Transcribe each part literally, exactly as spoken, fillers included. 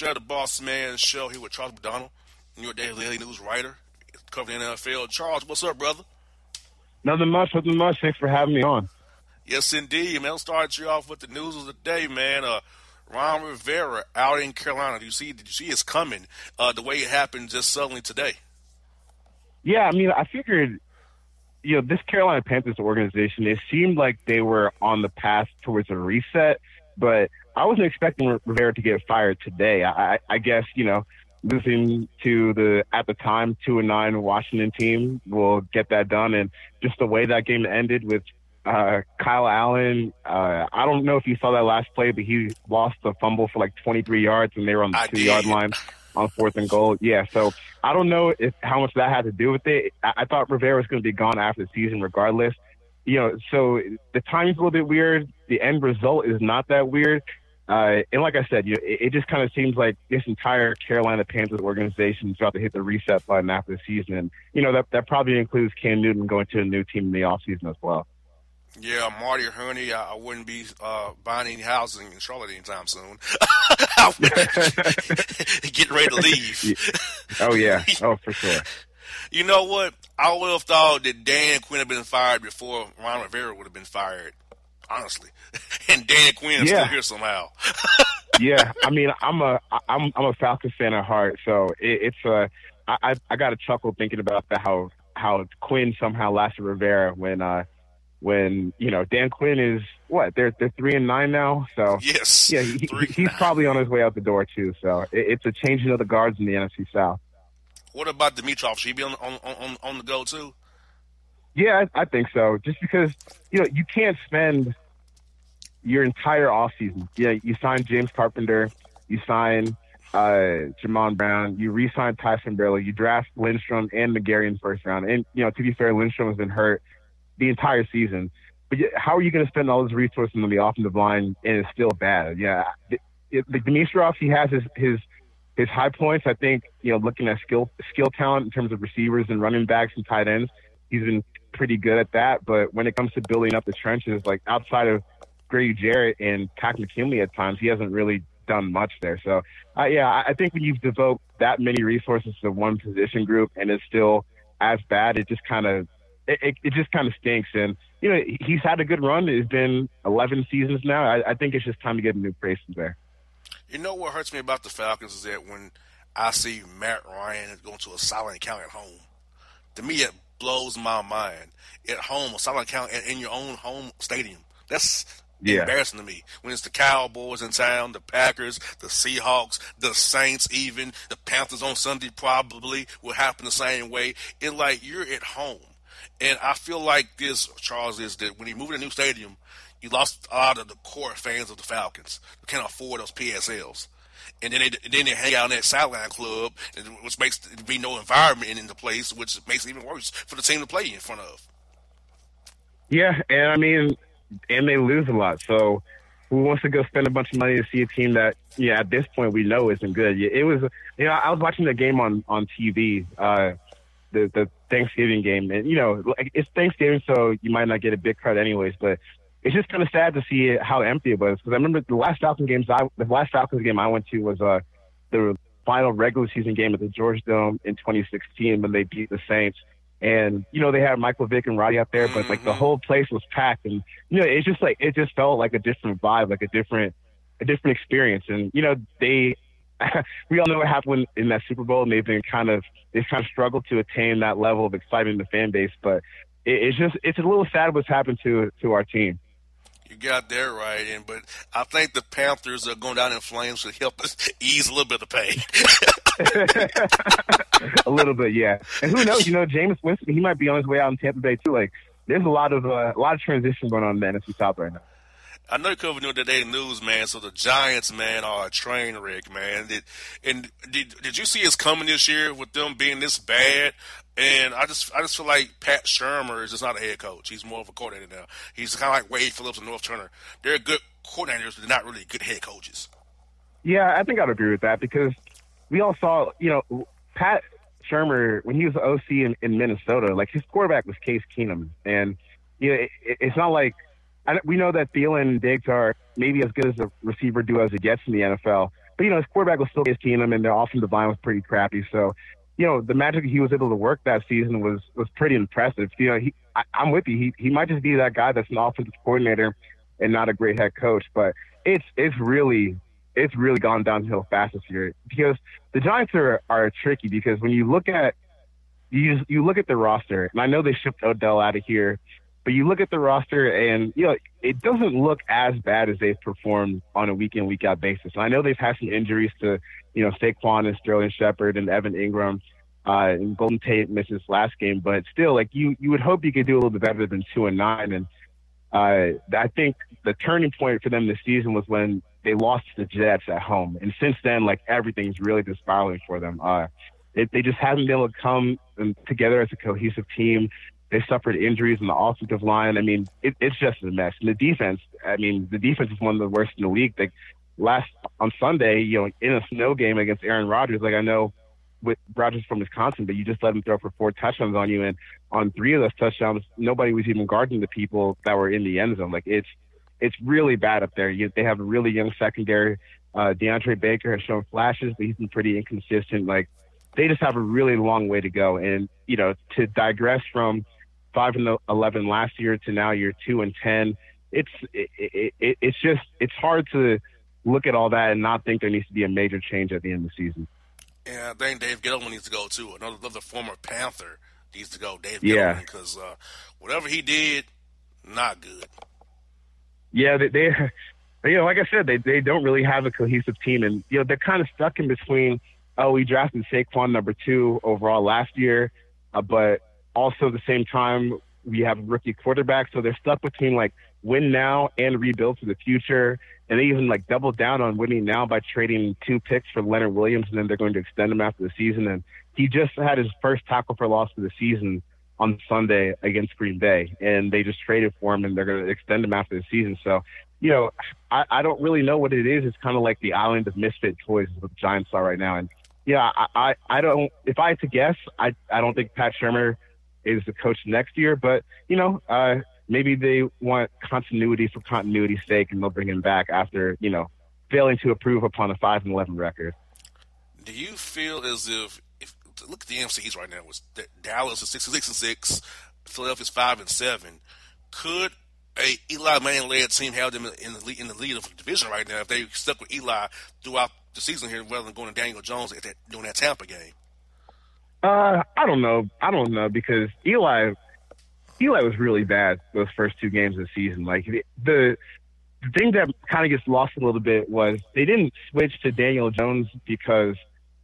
you had the Boss Man show here with Charles McDonald, New York Daily News writer, covering the N F L. Charles, what's up, brother? Nothing much, nothing much. Thanks for having me on. Yes, indeed, man. I'll start you off with the news of the day, man. Uh, Ron Rivera out in Carolina. Did you see? Did you see it's coming? Uh, the way it happened just suddenly today. Yeah, I mean, I figured, you know, this Carolina Panthers organization, it seemed like they were on the path towards a reset, but I wasn't expecting Rivera to get fired today. I, I guess, you know, losing to the, at the time, two and nine Washington team will get that done. And just the way that game ended with uh, Kyle Allen, uh, I don't know if you saw that last play, but he lost the fumble for like twenty-three yards and they were on the two-yard line on fourth and goal. Yeah, so I don't know if how much that had to do with it. I, I thought Rivera was going to be gone after the season regardless. You know, so the timing's a little bit weird. The end result is not that weird. Uh, and like I said, you know, it, it just kind of seems like this entire Carolina Panthers organization is about to hit the reset button after the season. And, you know, that, that probably includes Cam Newton going to a new team in the offseason as well. Yeah, Marty Hurney, I, I wouldn't be uh, buying any housing in Charlotte anytime soon. Getting ready to leave. Oh, yeah. Oh, for sure. You know what? I would have thought that Dan Quinn had been fired before Ron Rivera would have been fired, honestly. And Dan Quinn is yeah. still here somehow. Yeah, I mean, I'm a I'm I'm a Falcons fan at heart, so it, it's a I I got a chuckle thinking about that how how Quinn somehow lasted Rivera when uh when you know Dan Quinn is what they're they're three and nine now, so yes, yeah, he, he's probably on his way out the door too. So it, it's a changing of the guards in the N F C South. What about Dimitroff? Should he be on on on, on the go too? Yeah, I, I think so. Just because you know you can't spend your entire offseason. Yeah, you sign James Carpenter, you sign uh, Jamon Brown, you re-sign Tyson Barlow, you draft Lindstrom and McGarry in the first round. And, you know, to be fair, Lindstrom has been hurt the entire season. But how are you going to spend all those resources on the offensive line and it's still bad? Yeah, the, the Dimitroff, he has his, his his high points. I think, you know, looking at skill skill talent in terms of receivers and running backs and tight ends, he's been pretty good at that. But when it comes to building up the trenches, like outside of Grady Jarrett and Pat McKinley at times, he hasn't really done much there. So, uh, yeah, I think when you devote that many resources to one position group and it's still as bad, it just kind of it, it, it just kind of stinks. And you know, he's had a good run. It's been eleven seasons now. I, I think it's just time to get a new person there. You know what hurts me about the Falcons is that when I see Matt Ryan going to a silent account at home, to me it blows my mind. At home, a silent account in your own home stadium. That's Yeah. embarrassing to me. When it's the Cowboys in town, the Packers, the Seahawks, the Saints even, the Panthers on Sunday probably will happen the same way. It's like you're at home. And I feel like this, Charles, is that when you move to a new stadium, you lost a lot of the core fans of the Falcons who can't afford those P S Ls. And then they, then they hang out in that sideline club, which makes there be no environment in the place, which makes it even worse for the team to play in front of. Yeah, and I mean, and they lose a lot. So who wants to go spend a bunch of money to see a team that, yeah, at this point we know isn't good? It was, you know, I was watching the game on, on T V, uh, the, the Thanksgiving game. And, you know, it's Thanksgiving, so you might not get a big crowd anyways. But it's just kind of sad to see how empty it was. Because I remember the last Falcons games, I, the last Falcons game I went to was uh, the final regular season game at the George Dome in twenty sixteen when they beat the Saints. And, you know, they had Michael Vick and Roddy out there, but, like, the whole place was packed. And, you know, it's just, like, it just felt like a different vibe, like a different a different experience. And, you know, they – we all know what happened in that Super Bowl, and they've been kind of – they've kind of struggled to attain that level of excitement in the fan base. But it, it's just – it's a little sad what's happened to to our team. You got that right, and but I think the Panthers are going down in flames should help us ease a little bit of the pain. A little bit, yeah. And who knows? You know, Jameis Winston, he might be on his way out in Tampa Bay too. Like, there's a lot of uh, a lot of transition going on in the N F C South right now. I know you covered New Day News, man. So the Giants, man, are a train wreck, man. Did, and did did you see us coming this year with them being this bad? And I just I just feel like Pat Shurmur is just not a head coach. He's more of a coordinator now. He's kind of like Wade Phillips and North Turner. They're good coordinators, but they're not really good head coaches. Yeah, I think I'd agree with that because we all saw, you know, Pat Shurmur, when he was the O C in, in Minnesota, like his quarterback was Case Keenum. And, you know, it, it's not like I, we know that Thielen and Diggs are maybe as good as a receiver duo as it gets in the N F L. But, you know, his quarterback was still Case Keenum, and their offensive line was pretty crappy. So, you know, the magic he was able to work that season was was pretty impressive. You know, he, I, I'm with you. He he might just be that guy that's an offensive coordinator and not a great head coach. But it's it's really it's really gone downhill fast this year because the Giants are are tricky because when you look at you you look at the roster, and I know they shipped Odell out of here, but you look at the roster and, you know, it doesn't look as bad as they've performed on a week in, week out basis. And I know they've had some injuries to, you know, Saquon and Sterling Shepard and Evan Ingram, uh, and Golden Tate missed his last game. But still, like, you, you would hope you could do a little bit better than two and nine. And uh, I think the turning point for them this season was when they lost to the Jets at home. And since then, like, everything's really been spiraling for them. Uh, it, they just haven't been able to come together as a cohesive team. They suffered injuries in the offensive line. I mean, it, it's just a mess. And the defense, I mean, the defense is one of the worst in the league. Like last on Sunday, you know, in a snow game against Aaron Rodgers, like I know with Rodgers from Wisconsin, but you just let him throw for four touchdowns on you. And on three of those touchdowns, nobody was even guarding the people that were in the end zone. Like it's, it's really bad up there. You, they have a really young secondary. Uh, DeAndre Baker has shown flashes, but he's been pretty inconsistent. Like they just have a really long way to go. And, you know, to digress from five and eleven last year to now you're two and ten. It's it, it, it, it's just it's hard to look at all that and not think there needs to be a major change at the end of the season. Yeah, I think Dave Gettleman needs to go too. Another, another former Panther needs to go. Dave yeah. Gettleman, because uh, whatever he did, not good. Yeah, they, they you know, like I said, they they don't really have a cohesive team, and you know they're kind of stuck in between. Oh, we drafted Saquon number two overall last year, uh, but also at the same time, we have a rookie quarterback, so they're stuck between like win now and rebuild for the future. And they even like double down on winning now by trading two picks for Leonard Williams, and then they're going to extend him after the season. And he just had his first tackle for loss of the season on Sunday against Green Bay, and they just traded for him, and they're going to extend him after the season. So, you know, I, I don't really know what it is. It's kind of like the island of misfit toys is what the Giants are right now. And yeah, I, I, I don't. If I had to guess, I I don't think Pat Shurmur is the coach next year, but you know, uh, maybe they want continuity for continuity's sake, and they'll bring him back after you know failing to improve upon a five and eleven record. Do you feel as if, if look at the N F C East right now? Was Dallas is six and six and six, Philadelphia's five and seven. Could a Eli Manning led team have them in the lead, in the lead of the division right now if they stuck with Eli throughout the season here, rather than going to Daniel Jones at that, doing that Tampa game? Uh, I don't know. I don't know because Eli, Eli was really bad those first two games of the season. Like the the, the thing that kind of gets lost a little bit was they didn't switch to Daniel Jones because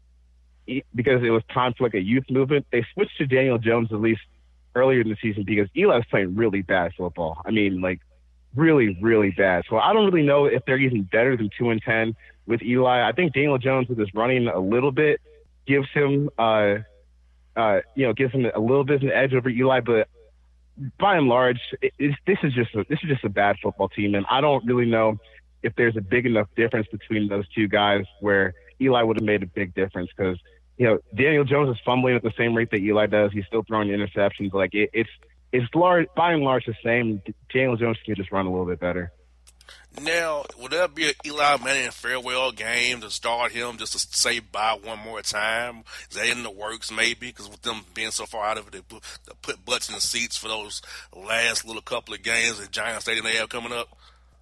because it was time for like a youth movement. They switched to Daniel Jones at least earlier in the season because Eli was playing really bad football. I mean, like really, really bad. So I don't really know if they're even better than two and ten with Eli. I think Daniel Jones with his running a little bit gives him. Uh, Uh, you know, gives him a little bit of an edge over Eli, but by and large, it, it's, this is just a, this is just a bad football team, and I don't really know if there's a big enough difference between those two guys where Eli would have made a big difference because you know Daniel Jones is fumbling at the same rate that Eli does. He's still throwing interceptions. Like it, it's it's large by and large the same. Daniel Jones can just run a little bit better. Now, would that be an Eli Manning farewell game to start him just to say bye one more time? Is that in the works maybe? Because with them being so far out of it, they put, they put butts in the seats for those last little couple of games at Giants Stadium they have coming up?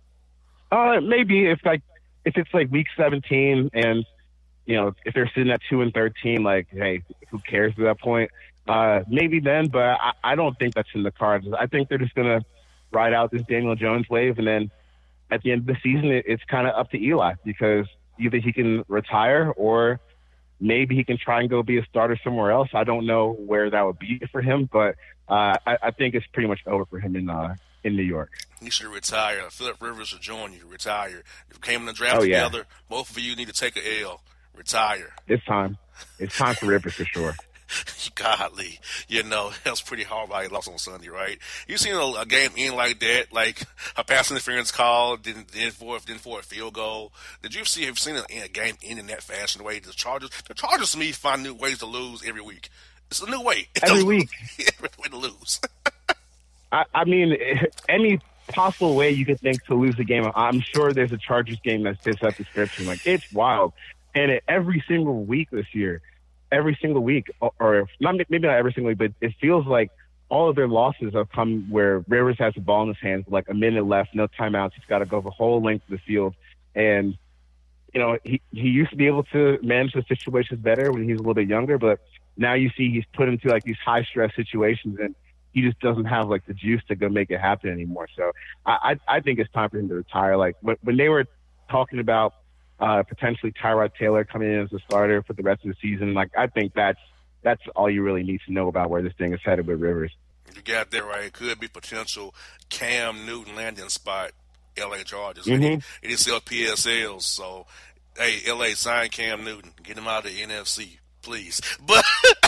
Uh, maybe if like if it's like week seventeen and, you know, if they're sitting at two and thirteen, like, hey, who cares at that point? Uh, maybe then, but I, I don't think that's in the cards. I think they're just going to ride out this Daniel Jones wave, and then at the end of the season, it, it's kind of up to Eli because either he can retire or maybe he can try and go be a starter somewhere else. I don't know where that would be for him, but uh, I, I think it's pretty much over for him in uh, in New York. He should retire. Phillip Rivers should join you. Retire. If you came in the draft oh, yeah. together, both of you need to take a L. Retire. It's time. It's time for Rivers for sure. Godly, you know, that's pretty hard by he lost on Sunday, right? You seen a, a game end like that, like a pass interference call, then then for then for a field goal. Did you see? Have you seen a, a game end in that fashion? The way the Chargers, the Chargers to me find new ways to lose every week. It's a new way every week, every way to lose. I, I mean, any possible way you could think to lose a game. I'm sure there's a Chargers game that fits that description. Like, it's wild. And it, every single week this year, every single week, or, or not maybe not every single week, but it feels like all of their losses have come where Rivers has the ball in his hands, like a minute left, no timeouts. He's got to go the whole length of the field. And, you know, he, he used to be able to manage the situations better when he was a little bit younger, but now you see he's put into like these high stress situations and he just doesn't have like the juice to go make it happen anymore. So I, I, I think it's time for him to retire. Like when, when they were talking about uh, potentially Tyrod Taylor coming in as a starter for the rest of the season, like I think that's that's all you really need to know about where this thing is headed with Rivers. You got that right. It could be potential Cam Newton landing spot, L A Chargers. Mm-hmm. And he, he sell P S Ls. So, hey, L A, sign Cam Newton. Get him out of the N F C. Please. But,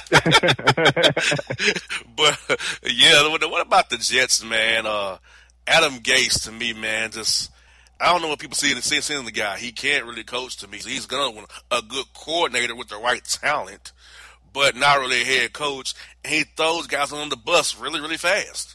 but yeah, what about the Jets, man? Uh, Adam Gase, to me, man, just, I don't know what people see in, see in the guy. He can't really coach to me. He's going to a good coordinator with the right talent, but not really a head coach. And he throws guys on the bus really, really fast.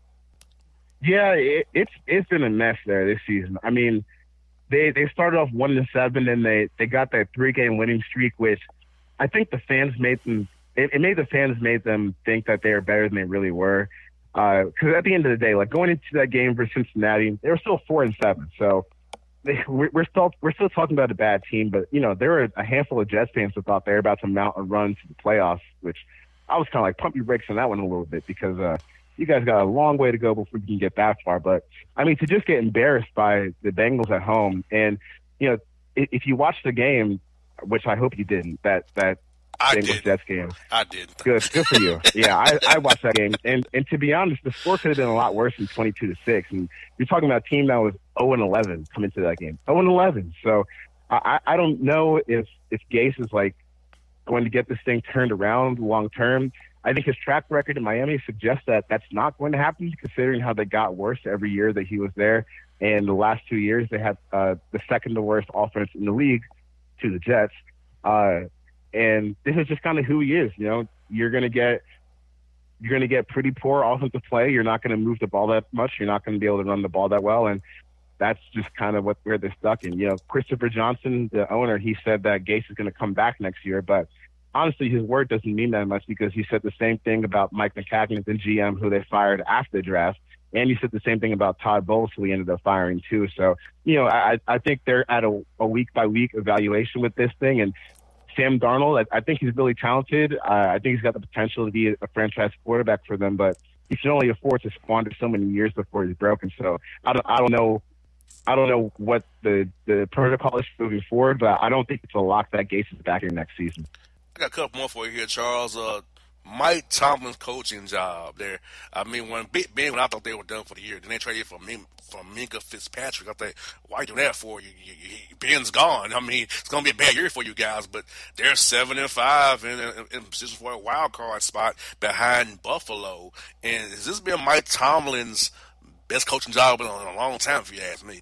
Yeah, it, it's it's been a mess there this season. I mean, they they started off one to seven, and they they got that three game winning streak, which I think the fans made them. It, it made the fans made them think that they were better than they really were. Because uh, at the end of the day, like going into that game for Cincinnati, they were still four and seven. So they, we're, we're still we're still talking about a bad team. But you know, there were a handful of Jets fans that thought they were about to mount a run to the playoffs, which I was kind of like pump your brakes on that one a little bit because uh, you guys got a long way to go before you can get that far. But I mean, to just get embarrassed by the Bengals at home, and you know, if, if you watch the game, which I hope you didn't, that that I Bengals did. Jets game. I did. Good, good for you. Yeah, I, I watched that game, and and to be honest, the score could have been a lot worse than twenty-two to six. And you're talking about a team that was zero and eleven coming to that game, zero and eleven. So I I don't know if if Gase is like going to get this thing turned around long term. I think his track record in Miami suggests that that's not going to happen, considering how they got worse every year that he was there. And the last two years, they had uh, the second to worst offense in the league to the Jets. Uh, and this is just kind of who he is. You know, you're going to get you're going to get pretty poor offensive play. You're not going to move the ball that much. You're not going to be able to run the ball that well. And that's just kind of what where they're stuck in. You know, Christopher Johnson, the owner, he said that Gase is going to come back next year, but honestly, his word doesn't mean that much because he said the same thing about Mike McCagnon, the G M, who they fired after the draft. And he said the same thing about Todd Bowles, who he ended up firing too. So, you know, I, I think they're at a, a week-by-week evaluation with this thing. And Sam Darnold, I, I think he's really talented. Uh, I think he's got the potential to be a, a franchise quarterback for them, but he can only afford to squander so many years before he's broken. So I don't, I don't know. I don't know what the, the protocol is moving forward, but I don't think it's a lock that Gase is back here next season. I got a couple more for you here, Charles. Uh, Mike Tomlin's coaching job there. I mean, when Big Ben, when I thought they were done for the year, then they traded for Min- for Minka Fitzpatrick. I think, why do that for you? you, you Ben's gone. I mean, it's going to be a bad year for you guys, but they're seven and five in, in, in position for a wild card spot behind Buffalo. And has this been Mike Tomlin's best coaching job in a, in a long time, if you ask me?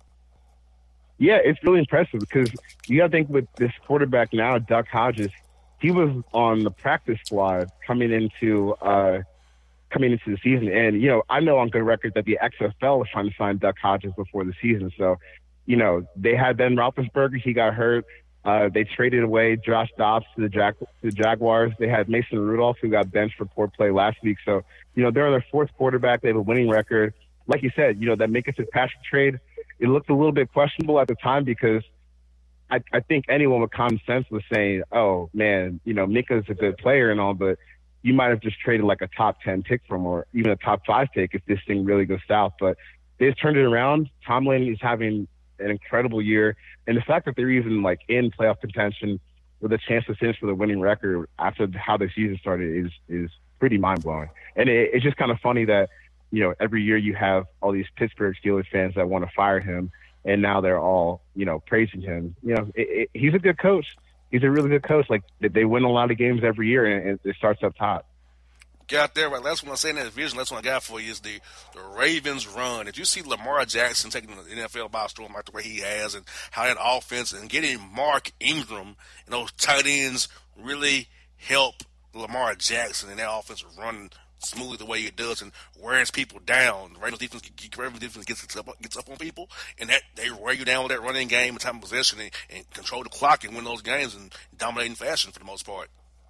Yeah, it's really impressive because you got to think with this quarterback now, Duck Hodges. He was on the practice squad coming into uh, coming into the season, and you know I know on good record that the X F L was trying to sign Duck Hodges before the season. So, you know they had Ben Roethlisberger, he got hurt. Uh, they traded away Josh Dobbs to the, Jag- to the Jaguars. They had Mason Rudolph, who got benched for poor play last week. So, you know they're on their fourth quarterback. They have a winning record. Like you said, you know that Minka Fitzpatrick trade, it looked a little bit questionable at the time because I, I think anyone with common sense was saying, oh, man, you know, Minka's a good player and all, but you might have just traded like a top ten pick from or even a top five pick if this thing really goes south. But they've turned it around. Tomlin is having an incredible year. And the fact that they're even like in playoff contention with a chance to finish with a winning record after how the season started is is pretty mind-blowing. And it, it's just kind of funny that, you know, every year you have all these Pittsburgh Steelers fans that want to fire him. And now they're all, you know, praising him. You know, it, it, he's a good coach. He's a really good coach. Like, they win a lot of games every year, and it starts up top. Got there, right? Last one I say in that division, last one I got for you is the, the Ravens run. Did you see Lamar Jackson taking the N F L by storm like the way he has and how that offense and getting Mark Ingram and those tight ends really help Lamar Jackson and that offense run smoothly the way it does and wears people down. The Ravens defense, Ravens defense gets up, gets up on people, and that they wear you down with that running game and time of possession and, and control the clock and win those games in dominating fashion for the most part.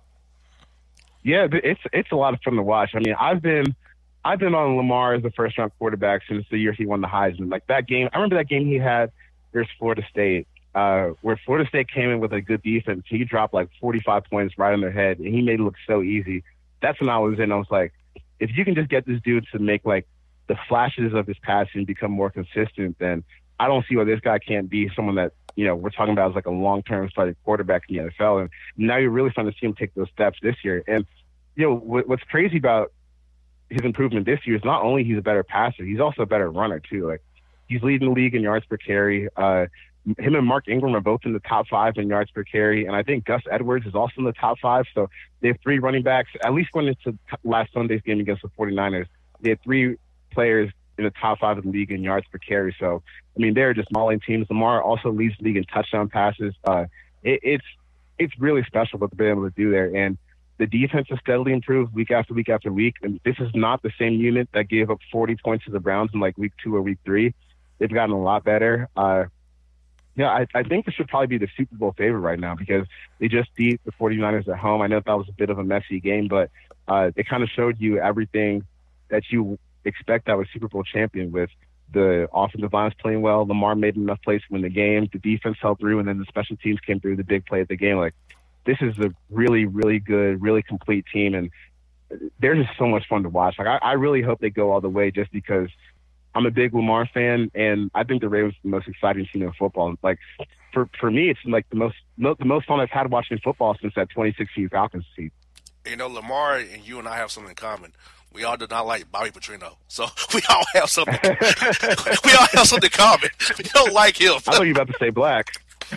Yeah, it's it's a lot of fun to watch. I mean, I've been I've been on Lamar as the first round quarterback since the year he won the Heisman. Like that game, I remember that game he had versus Florida State, uh, where Florida State came in with a good defense. He dropped like forty-five points right on their head, and he made it look so easy. That's when I was in. I was like, if you can just get this dude to make like the flashes of his passing become more consistent, then I don't see why this guy can't be someone that, you know, we're talking about as like a long-term starting quarterback in the N F L. And now you're really starting to see him take those steps this year. And, you know, what, what's crazy about his improvement this year is not only he's a better passer, he's also a better runner too. Like he's leading the league in yards per carry. Uh, him and Mark Ingram are both in the top five in yards per carry. And I think Gus Edwards is also in the top five. So they have three running backs, at least going into last Sunday's game against the 49ers. They had three players in the top five of the league in yards per carry. So, I mean, they're just mauling teams. Lamar also leads the league in touchdown passes. Uh, it, it's it's really special what they've been able to do there. And the defense has steadily improved week after week after week. And this is not the same unit that gave up forty points to the Browns in like week two or week three. They've gotten a lot better. Uh, yeah, I, I think this should probably be the Super Bowl favorite right now because they just beat the 49ers at home. I know that was a bit of a messy game, but uh, it kind of showed you everything that you expect out of a Super Bowl champion with the offensive lines playing well. Lamar made enough plays to win the game. The defense held through, and then the special teams came through the big play at the game. Like, this is a really, really good, really complete team, and they're just so much fun to watch. Like, I, I really hope they go all the way just because I'm a big Lamar fan, and I think the Ravens are the most exciting team in football. Like, for for me, it's like the most the most fun I've had watching football since that twenty sixteen Falcons team. You know, Lamar and you and I have something in common. We all do not like Bobby Petrino, so we all have something. we all have something common. We don't like him. I thought you were about to say black.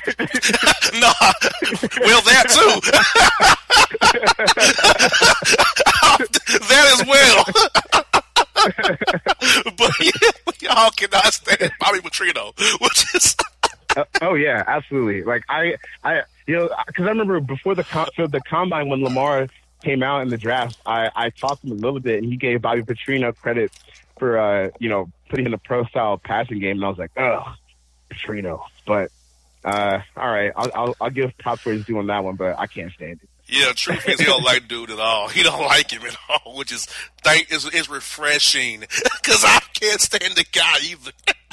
No, well, that too. That as well. But yeah, we all cannot stand Bobby Petrino, which is. uh, oh yeah, absolutely. Like I, I, you know, because I remember before the com- so the combine when Lamar came out in the draft, I, I talked to him a little bit, and he gave Bobby Petrino credit for, uh, you know, putting in a pro-style passing game, and I was like, oh, Petrino. But, uh, all right, I'll, I'll, I'll give props where he's doing that one, but I can't stand it. Yeah, truth is, he don't like dude at all. He don't like him at all, which is thank is is refreshing because I can't stand the guy either.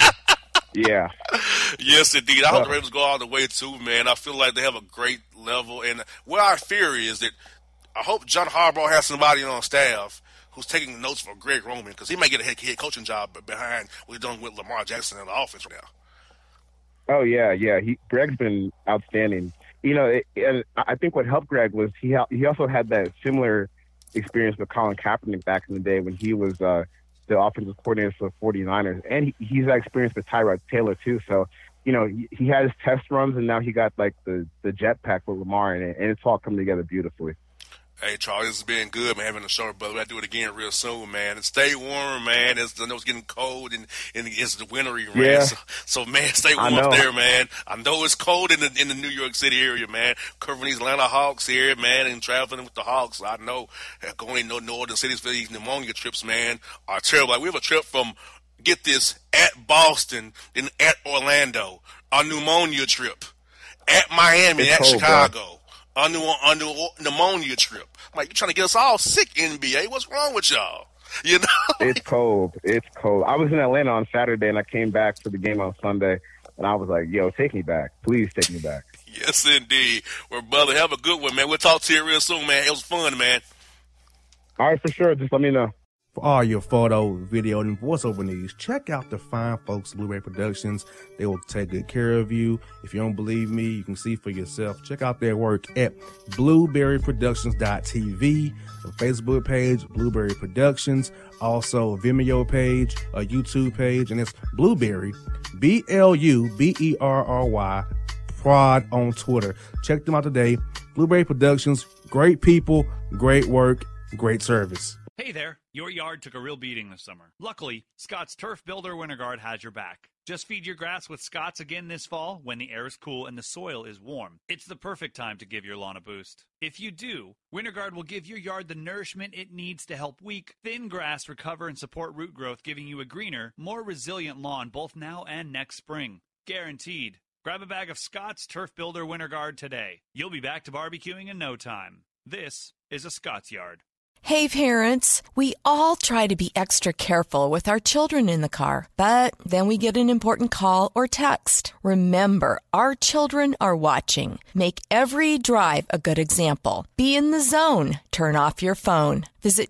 Yeah. Yes, indeed. I hope the Ravens go all the way too, man. I feel like they have a great level, and what our theory is that I hope John Harbaugh has somebody on staff who's taking notes for Greg Roman because he might get a head, head coaching job behind what he's done with Lamar Jackson in the offense right now. Oh yeah, yeah. He Greg's been outstanding. You know, it, and I think what helped Greg was he he also had that similar experience with Colin Kaepernick back in the day when he was uh, the offensive coordinator for the 49ers, and he, he's had experience with Tyrod Taylor too. So, you know, he, he had his test runs, and now he got like the the jetpack with Lamar, and, and it's all coming together beautifully. Hey, Charles, this has been good, man, having a show, brother. We'll have to do it again real soon, man. And stay warm, man. It's, I know it's getting cold, and, and it's the wintry, man. Yeah. So, so, man, stay warm up there, man. I know it's cold in the in the New York City area, man. Covering these Atlanta Hawks here, man, and traveling with the Hawks. I know uh, going to northern cities for these pneumonia trips, man, are terrible. Like, we have a trip from, get this, at Boston, then at Orlando. A pneumonia trip. At Miami, it's at cold, Chicago. Bro. On the, on the pneumonia trip. I'm like, you're trying to get us all sick, N B A. What's wrong with y'all? You know? It's cold. It's cold. I was in Atlanta on Saturday, and I came back for the game on Sunday, and I was like, yo, take me back. Please take me back. Yes, indeed. Well, brother, have a good one, man. We'll talk to you real soon, man. It was fun, man. All right, for sure. Just let me know. For all your photo, video, and voiceover needs, check out the fine folks at Blueberry Productions. They will take good care of you. If you don't believe me, you can see for yourself. Check out their work at blueberry productions dot t v, the Facebook page, Blueberry Productions, also a Vimeo page, a YouTube page, and it's Blueberry, B L U B E R R Y, Prod on Twitter. Check them out today. Blueberry Productions, great people, great work, great service. Hey there, your yard took a real beating this summer. Luckily, Scott's Turf Builder Winter Guard has your back. Just feed your grass with Scott's again this fall when the air is cool and the soil is warm. It's the perfect time to give your lawn a boost. If you do, WinterGuard will give your yard the nourishment it needs to help weak, thin grass recover and support root growth, giving you a greener, more resilient lawn both now and next spring. Guaranteed. Grab a bag of Scott's Turf Builder WinterGuard today. You'll be back to barbecuing in no time. This is a Scott's Yard. Hey parents, we all try to be extra careful with our children in the car, but then we get an important call or text. Remember, our children are watching. Make every drive a good example. Be in the zone. Turn off your phone. Visit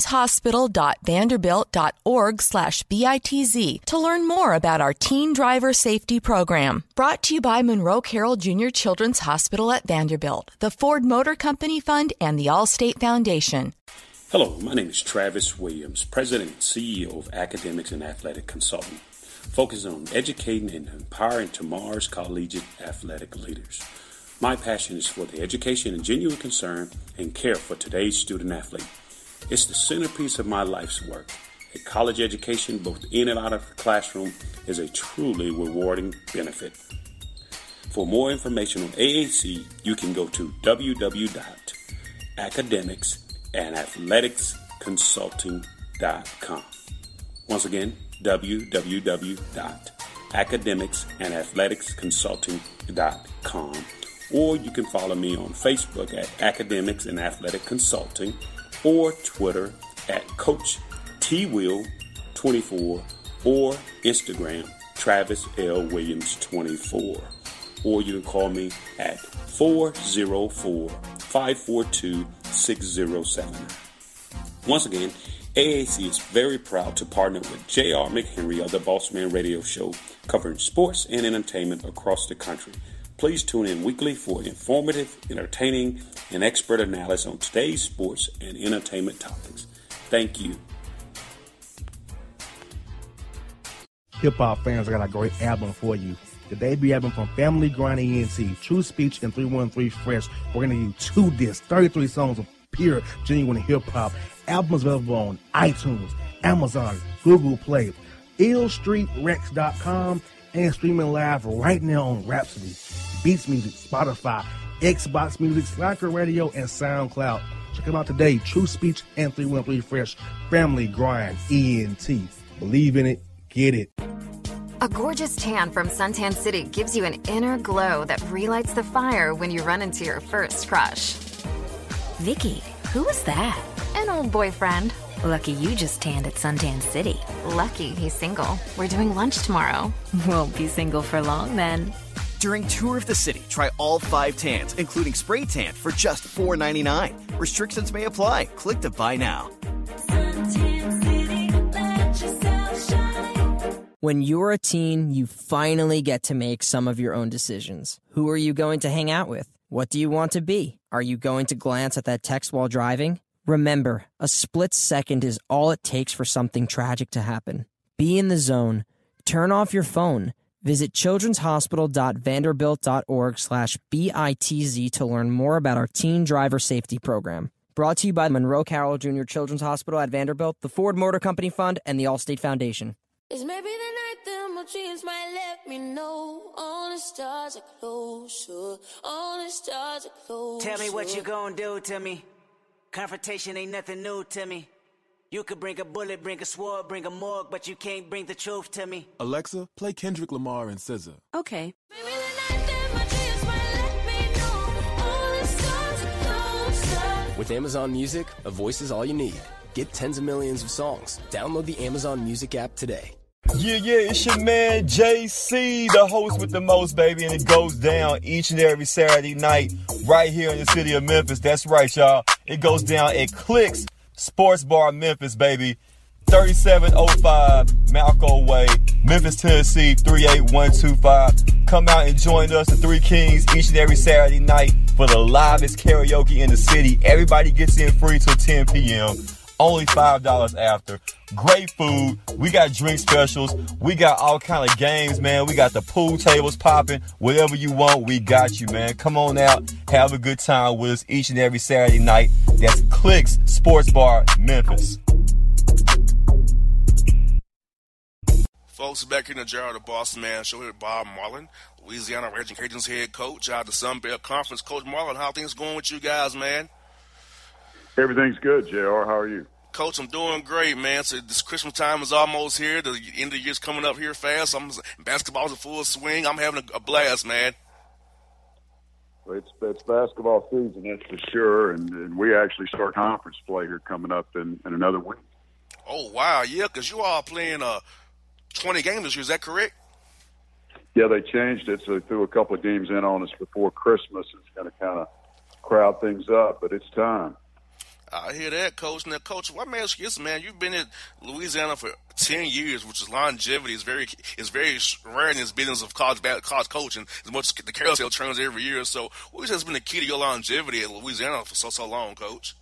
childrenshospital.vanderbilt.org slash BITZ to learn more about our teen driver safety program. Brought to you by Monroe Carroll Junior Children's Hospital at Vanderbilt, the Ford Motor Company Fund, and the Allstate Foundation. Hello, my name is Travis Williams, President and C E O of Academics and Athletic Consulting, focusing on educating and empowering tomorrow's collegiate athletic leaders. My passion is for the education and genuine concern and care for today's student athlete. It's the centerpiece of my life's work. A college education, both in and out of the classroom, is a truly rewarding benefit. For more information on A A C, you can go to w w w dot academics and athletics consulting dot com. Once again, w w w dot academics and athletics consulting dot com. Or you can follow me on Facebook at Academics and Athletic Consulting, or Twitter at Coach T Will twenty-four, or Instagram Travis L Williams twenty-four. Or you can call me at four oh four, five four two, six oh seven nine. Once again, A A C is very proud to partner with J R McHenry of the Bossman Radio Show, covering sports and entertainment across the country. Please tune in weekly for informative, entertaining, and expert analysis on today's sports and entertainment topics. Thank you. Hip-hop fans, I got a great album for you. The debut album from Family Grind E N T, True Speech and three one three Fresh. We're going to do two discs, thirty-three songs of pure, genuine hip-hop. Albums available on iTunes, Amazon, Google Play, ill street rex dot com, and streaming live right now on Rhapsody, Beats Music, Spotify, Xbox Music, Slacker Radio, and SoundCloud. Check them out today. True Speech and three one three Fresh. Family Grind E N T. Believe in it. Get it. A gorgeous tan from Suntan City gives you an inner glow that relights the fire when you run into your first crush. Vicky, who was that? An old boyfriend. Lucky you just tanned at Suntan City. Lucky he's single. We're doing lunch tomorrow. Won't be single for long then. During Tour of the City, try all five tans, including spray tan, for just four ninety-nine. Restrictions may apply. Click to buy now. Suntan City, let yourself shine. When you're a teen, you finally get to make some of your own decisions. Who are you going to hang out with? What do you want to be? Are you going to glance at that text while driving? Remember, a split second is all it takes for something tragic to happen. Be in the zone. Turn off your phone. Visit childrenshospital.vanderbilt.org slash BITZ to learn more about our teen driver safety program. Brought to you by Monroe Carroll Junior Children's Hospital at Vanderbilt, the Ford Motor Company Fund, and the Allstate Foundation. It's maybe the night that my dreams might let me know. All the stars are closer. All the stars are closer. Tell me what you gonna do to me. Confrontation ain't nothing new to me. You could bring a bullet, bring a sword, bring a morgue, but you can't bring the truth to me. Alexa, play Kendrick Lamar and S Z A. Okay. Maybe the night that my dreams might let me know. All the stars are closer. With Amazon Music, a voice is all you need. Get tens of millions of songs. Download the Amazon Music app today. Yeah, yeah, it's your man J C, the host with the most, baby, and it goes down each and every Saturday night right here in the city of Memphis. That's right, y'all. It goes down at Clicks Sports Bar Memphis, baby. thirty-seven oh five Malco Way, Memphis, Tennessee, three eight one two five. Come out and join us, the Three Kings, each and every Saturday night for the livest karaoke in the city. Everybody gets in free till ten p.m. Only five dollars after. Great food. We got drink specials. We got all kind of games, man. We got the pool tables popping. Whatever you want, we got you, man. Come on out. Have a good time with us each and every Saturday night. That's Clicks Sports Bar, Memphis. Folks, back in the J R the Boss Man show here with Bob Marlin, Louisiana Raging Cajuns head coach out of the Sun Belt Conference. Coach Marlin, how are things going with you guys, man? Everything's good, J R. How are you? Coach, I'm doing great, man. So this Christmas time is almost here. The end of the year's coming up here fast. I'm, basketball's in full swing. I'm having a, a blast, man. Well, it's it's basketball season, that's for sure, and, and we actually start conference play here coming up in, in another week. Oh, wow, yeah, because you all are playing uh, twenty games this year. Is that correct? Yeah, they changed it, so they threw a couple of games in on us before Christmas. It's going to kind of crowd things up, but it's time. I hear that, Coach. Now, Coach, what may I ask you this, man? You've been in Louisiana for ten years, which is longevity. is very is very rare in this business of college college coaching. As much as the carousel turns every year. So, what has been the key to your longevity at Louisiana for so so long, Coach?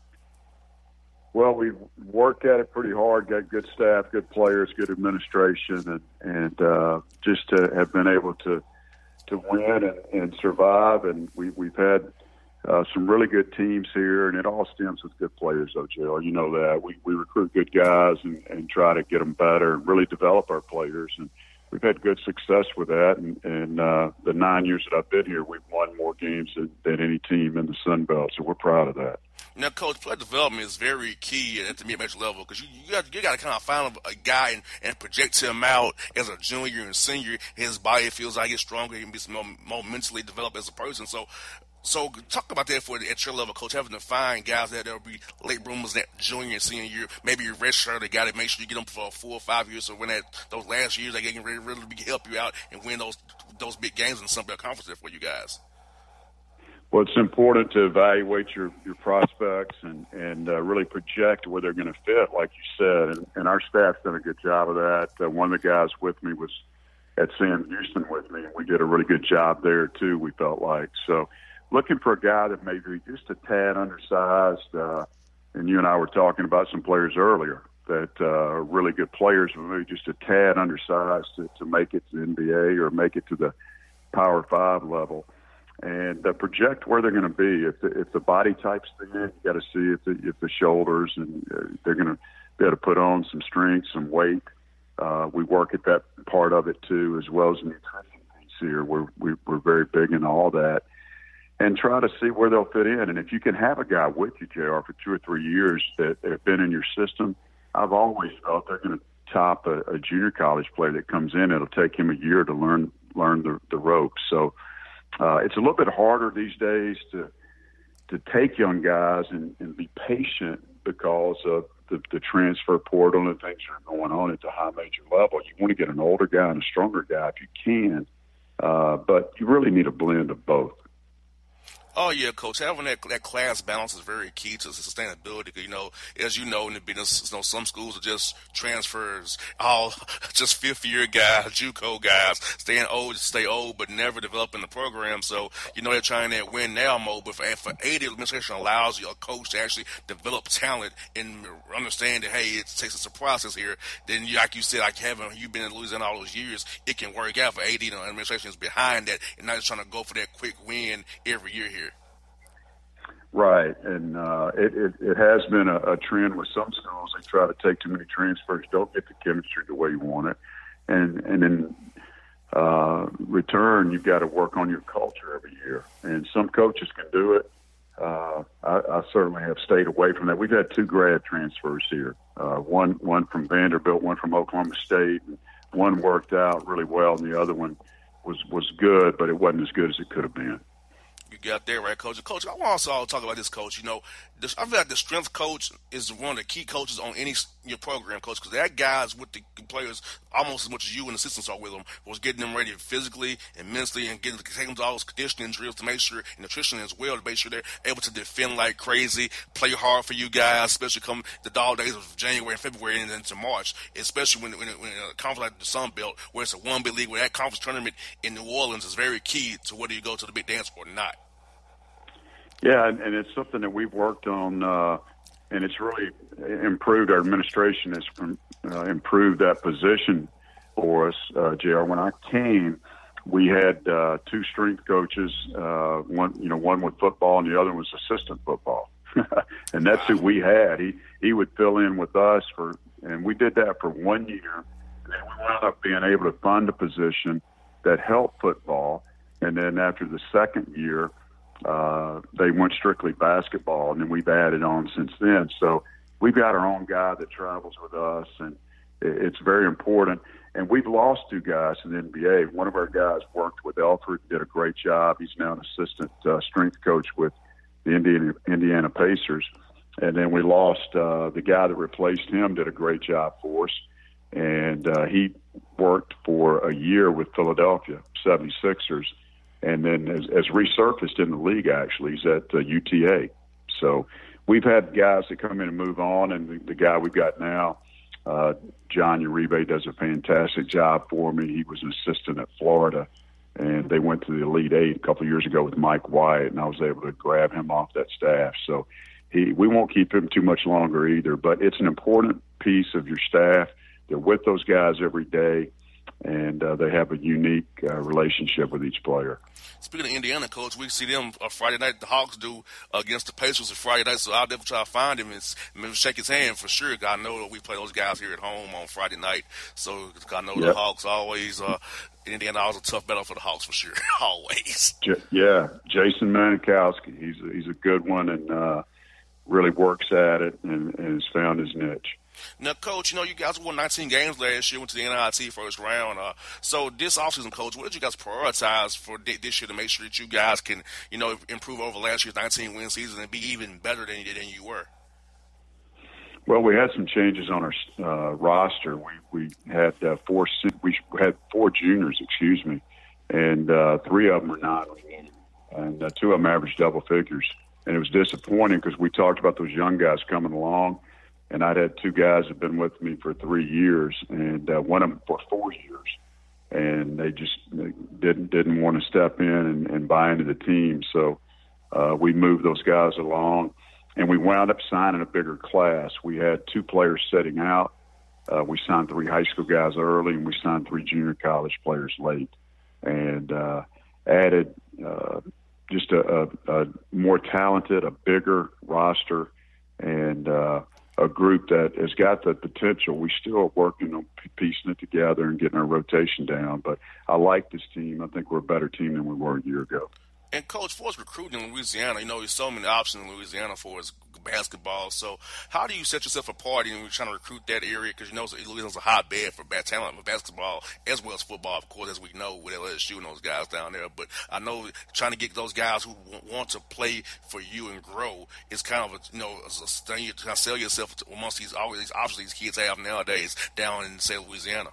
Well, we've worked at it pretty hard. Got good staff, good players, good administration, and and uh, just to have been able to to win and, and survive. And we we've had. Uh, some really good teams here, and it all stems with good players, though, J R. You know that. We, we recruit good guys and, and try to get them better and really develop our players. And we've had good success with that. And, and uh, the nine years that I've been here, we've won more games than, than any team in the Sun Belt, so we're proud of that. Now, Coach, player development is very key at the mid-major level because you, you got you got to kind of find a, a guy and, and project him out as a junior and senior. His body feels like it's stronger. He can be more, more mentally developed as a person. So, So talk about that for the at your level, Coach, having to find guys that will be late bloomers that junior and senior year, maybe your red shirt, they got to make sure you get them for four or five years. So when that those last years, they can really, really help you out and win those those big games in the Sun Belt Conference there for you guys. Well, it's important to evaluate your, your prospects and, and uh, really project where they're going to fit, like you said. And, and our staff's done a good job of that. Uh, one of the guys with me was at Sam Houston with me, and we did a really good job there, too, we felt like. So looking for a guy that may be just a tad undersized, uh, and you and I were talking about some players earlier that uh, are really good players, but maybe just a tad undersized to, to make it to the N B A or make it to the Power Five level. And uh, project where they're going to be. If the, if the body type's there, you got to see if the, if the shoulders and uh, they're going to be able to put on some strength, some weight. Uh, we work at that part of it too, as well as the nutrition piece here. We're we, we're very big in all that, and try to see where they'll fit in. And if you can have a guy with you, J R, for two or three years that have been in your system, I've always felt they're going to top a, a junior college player that comes in. It'll take him a year to learn learn the, the ropes. So. Uh, it's a little bit harder these days to to take young guys and, and be patient because of the, the transfer portal and things that are going on at the high major level. You want to get an older guy and a stronger guy if you can, uh, but you really need a blend of both. Oh, yeah, Coach. Having that that class balance is very key to sustainability. You know, as you know, in the business, you know, some schools are just transfers, all just fifth-year guys, JUCO guys, staying old to stay old, but never developing the program. So, you know, they're trying that win now mode. But for, for A D, administration allows you, a coach, to actually develop talent and understand that, hey, it takes us a process here. Then, you, like you said, like having you've been in Louisiana all those years, it can work out for A D. The administration is behind that and not just trying to go for that quick win every year here. Right, and uh, it, it, it has been a, a trend with some schools. They try to take too many transfers, don't get the chemistry the way you want it, and and in uh, return, you've got to work on your culture every year. And some coaches can do it. Uh, I, I certainly have stayed away from that. We've had two grad transfers here, uh, one one from Vanderbilt, one from Oklahoma State. And one worked out really well, and the other one was was good, but it wasn't as good as it could have been. You got there, right, Coach? Coach, I want to also talk about this, Coach. You know, this, I feel like the strength coach is one of the key coaches on any your program, Coach, because that guy's with the players almost as much as you and the assistants are with them, was getting them ready physically and mentally and getting taking them to all those conditioning drills to make sure, and nutrition as well, to make sure they're able to defend like crazy, play hard for you guys, especially come the dog days of January and February and into March, especially when, when, when a conference like the Sun Belt, where it's a one big league, where that conference tournament in New Orleans is very key to whether you go to the big dance or not. Yeah, and, and it's something that we've worked on, uh, and it's really improved. Our administration has uh, improved that position for us, uh, J R. When I came, we had uh, two strength coaches, uh, one you know one with football and the other was assistant football, and that's who we had. He he would fill in with us for, and we did that for one year. And we wound up being able to fund a position that helped football. And then after the second year, uh, they went strictly basketball, and then we've added on since then. So we've got our own guy that travels with us, and it's very important. And we've lost two guys in the N B A. One of our guys worked with Elford, did a great job. He's now an assistant uh, strength coach with the Indiana, Indiana Pacers. And then we lost uh, the guy that replaced him, did a great job for us. And uh, he worked for a year with Philadelphia seventy-sixers, and then has, has resurfaced in the league, actually. He's at uh, U T A. So we've had guys that come in and move on, and the, the guy we've got now, Uh, John Uribe, does a fantastic job for me. He was an assistant at Florida, and they went to the Elite Eight a couple of years ago with Mike Wyatt, and I was able to grab him off that staff. So he, we won't keep him too much longer either, but it's an important piece of your staff. They're with those guys every day, and uh, they have a unique uh, relationship with each player. Speaking of Indiana, Coach, we see them uh, Friday night. The Hawks do uh, against the Pacers on Friday night, so I'll definitely try to find him and maybe shake his hand for sure. I know that we play those guys here at home on Friday night, so I know yep. the Hawks always uh, – Indiana always a tough battle for the Hawks for sure, always. Yeah, Jason Manikowski, he's a, he's a good one and uh, really works at it and, and has found his niche. Now, Coach, you know, you guys won nineteen games last year, went to the N I T first round. Uh, so this offseason, Coach, what did you guys prioritize for this year to make sure that you guys can, you know, improve over last year's nineteen-win season and be even better than, than you were? Well, we had some changes on our uh, roster. We we had uh, four we had four juniors, excuse me, and uh, three of them are not, and uh, two of them averaged double figures. And it was disappointing because we talked about those young guys coming along. And I'd had two guys that have been with me for three years, and uh, one of them for four years, and they just they didn't didn't want to step in and, and buy into the team. So uh, we moved those guys along, and we wound up signing a bigger class. We had two players sitting out. Uh, we signed three high school guys early, and we signed three junior college players late, and uh, added uh, just a, a, a more talented, a bigger roster, and uh, a group that has got the potential. We still are working on piecing it together and getting our rotation down, but I like this team. I think we're a better team than we were a year ago. And, Coach, for us recruiting in Louisiana, you know, there's so many options in Louisiana for us basketball. So how do you set yourself apart when you're trying to recruit that area? Because, you know, Louisiana's a hotbed for bad talent for basketball as well as football, of course, as we know with L S U and those guys down there. But I know trying to get those guys who want to play for you and grow is kind of, a, you know, a thing you kind of sell yourself amongst these, all these options these kids have nowadays down in, say, Louisiana.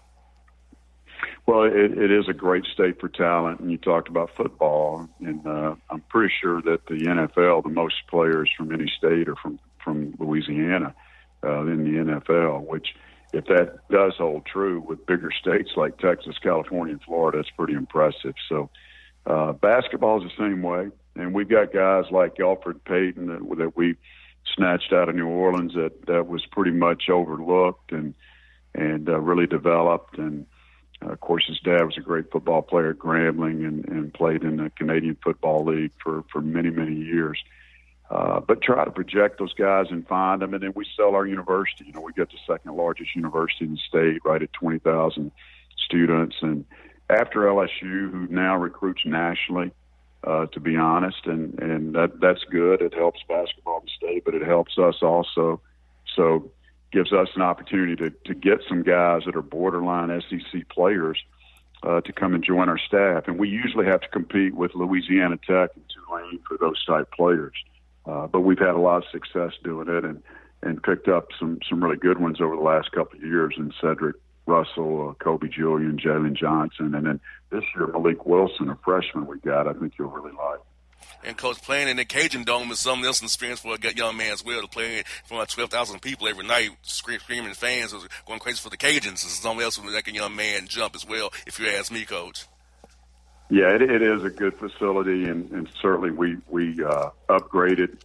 Well, it, it is a great state for talent, and you talked about football, and uh, I'm pretty sure that the N F L, the most players from any state are from, from Louisiana uh, in the N F L, which if that does hold true with bigger states like Texas, California, and Florida, it's pretty impressive. So uh, basketball is the same way, and we've got guys like Alfred Payton that, that we snatched out of New Orleans that, that was pretty much overlooked and, and uh, really developed, and Uh, of course, his dad was a great football player at Grambling and, and played in the Canadian Football League for, for many, many years. Uh, but try to project those guys and find them, and then we sell our university. You know, we got the second largest university in the state, right at twenty thousand students. And after L S U, who now recruits nationally, uh, to be honest, and, and that that's good. It helps basketball in the state, but it helps us also. So gives us an opportunity to, to get some guys that are borderline S E C players uh, to come and join our staff. And we usually have to compete with Louisiana Tech and Tulane for those type players. Uh, but we've had a lot of success doing it and, and picked up some, some really good ones over the last couple of years in Cedric Russell, uh, Kobe Julian, Jalen Johnson. And then this year, Malik Wilson, a freshman we got, I think you'll really like. And, Coach, playing in the Cajun Dome is something else experience for a young man as well. To play in front of twelve thousand people every night, screaming fans going crazy for the Cajuns is something else that make a young man jump as well, if you ask me, Coach. Yeah, it, it is a good facility, and, and certainly we, we uh, upgraded,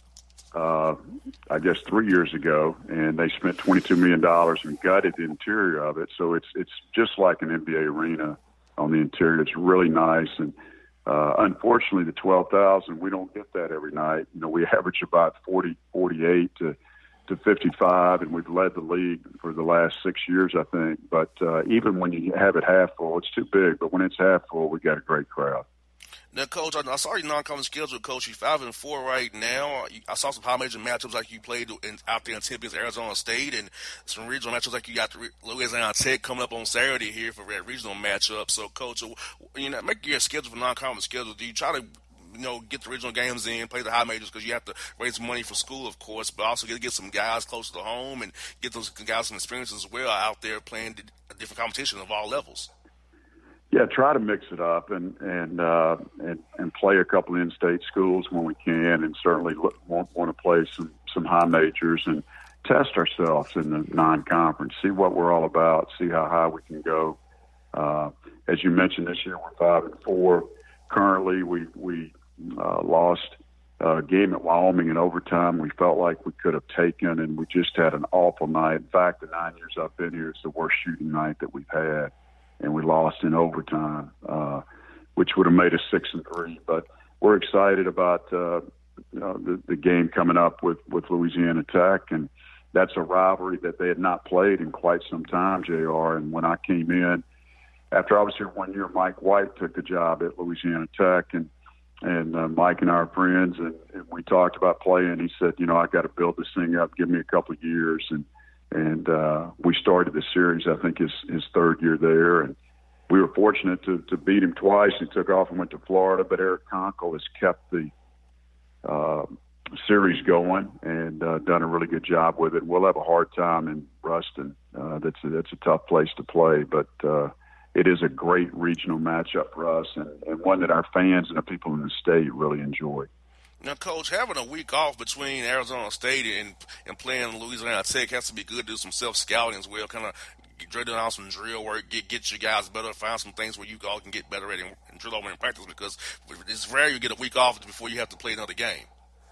uh, I guess, three years ago, and they spent twenty-two million dollars and gutted the interior of it. So it's it's just like an N B A arena on the interior. It's really nice, and Uh, unfortunately, the twelve thousand, we don't get that every night. You know, we average about forty, forty-eight to to fifty-five, and we've led the league for the last six years, I think. But uh, even when you have it half full, it's too big. But when it's half full, we got a great crowd. Now, Coach, I saw your non-conference schedule, Coach. You're five and four right now. I saw some high major matchups like you played in, out there in Tempe, Arizona State, and some regional matchups like you got the Louisiana Tech coming up on Saturday here for that regional matchup. So, Coach, you know, make your schedule for non-conference schedule. Do you try to, you know, get the regional games in, play the high majors because you have to raise money for school, of course, but also get get some guys closer to home and get those guys some experience as well out there playing different competition of all levels? Yeah, try to mix it up and and uh, and, and play a couple of in-state schools when we can, and certainly look, want, want to play some, some high majors and test ourselves in the non-conference, see what we're all about, see how high we can go. Uh, as you mentioned, this year we're five and four. Currently, we we uh, lost a game at Wyoming in overtime. We felt like we could have taken, and we just had an awful night. In fact, the nine years I've been here, it's the worst shooting night that we've had. And we lost in overtime, uh, which would have made us six and three. But we're excited about uh, you know, the, the game coming up with, with Louisiana Tech, and that's a rivalry that they had not played in quite some time, J R. And when I came in, after I was here one year, Mike White took the job at Louisiana Tech, and and uh, Mike and I are friends, and, and we talked about playing. He said, you know, I got to build this thing up. Give me a couple of years, and. And uh, we started the series, I think, his, his third year there. And we were fortunate to, to beat him twice. He took off and went to Florida. But Eric Conkle has kept the uh, series going and uh, done a really good job with it. We'll have a hard time in Ruston. Uh, that's, a, that's a tough place to play. But uh, it is a great regional matchup for us, and, and one that our fans and the people in the state really enjoy. Now, Coach, having a week off between Arizona State and and playing Louisiana Tech has to be good to do some self-scouting as well, kind of drill down some drill work, get get your guys better, find some things where you all can get better at and, and drill over in practice, because it's rare you get a week off before you have to play another game.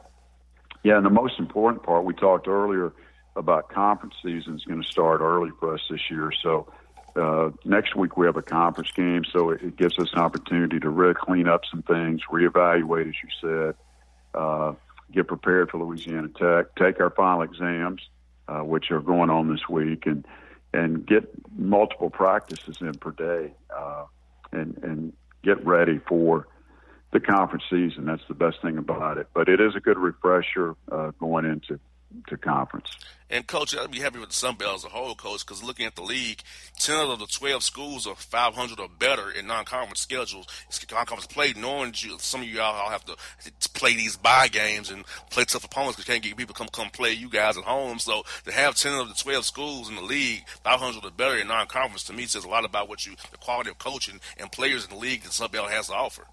Yeah, and the most important part, we talked earlier about conference season is going to start early for us this year. So uh, next week we have a conference game, so it, it gives us an opportunity to really clean up some things, reevaluate, as you said. Uh, get prepared for Louisiana Tech, take our final exams, uh, which are going on this week, and and get multiple practices in per day, uh, and and get ready for the conference season. That's the best thing about it. But it is a good refresher uh, going into to conference. And, Coach, I'd be happy with the Sun Belt as a whole, Coach, because looking at the league, ten of the twelve schools are five hundred or better in non-conference schedules. It's non-conference play, knowing you, some of you all have to play these bye games and play tough opponents because you can't get people to come, come play you guys at home. So to have ten of the twelve schools in the league, five hundred or better in non-conference, to me says a lot about what you, the quality of coaching and players in the league that Sun Belt has to offer.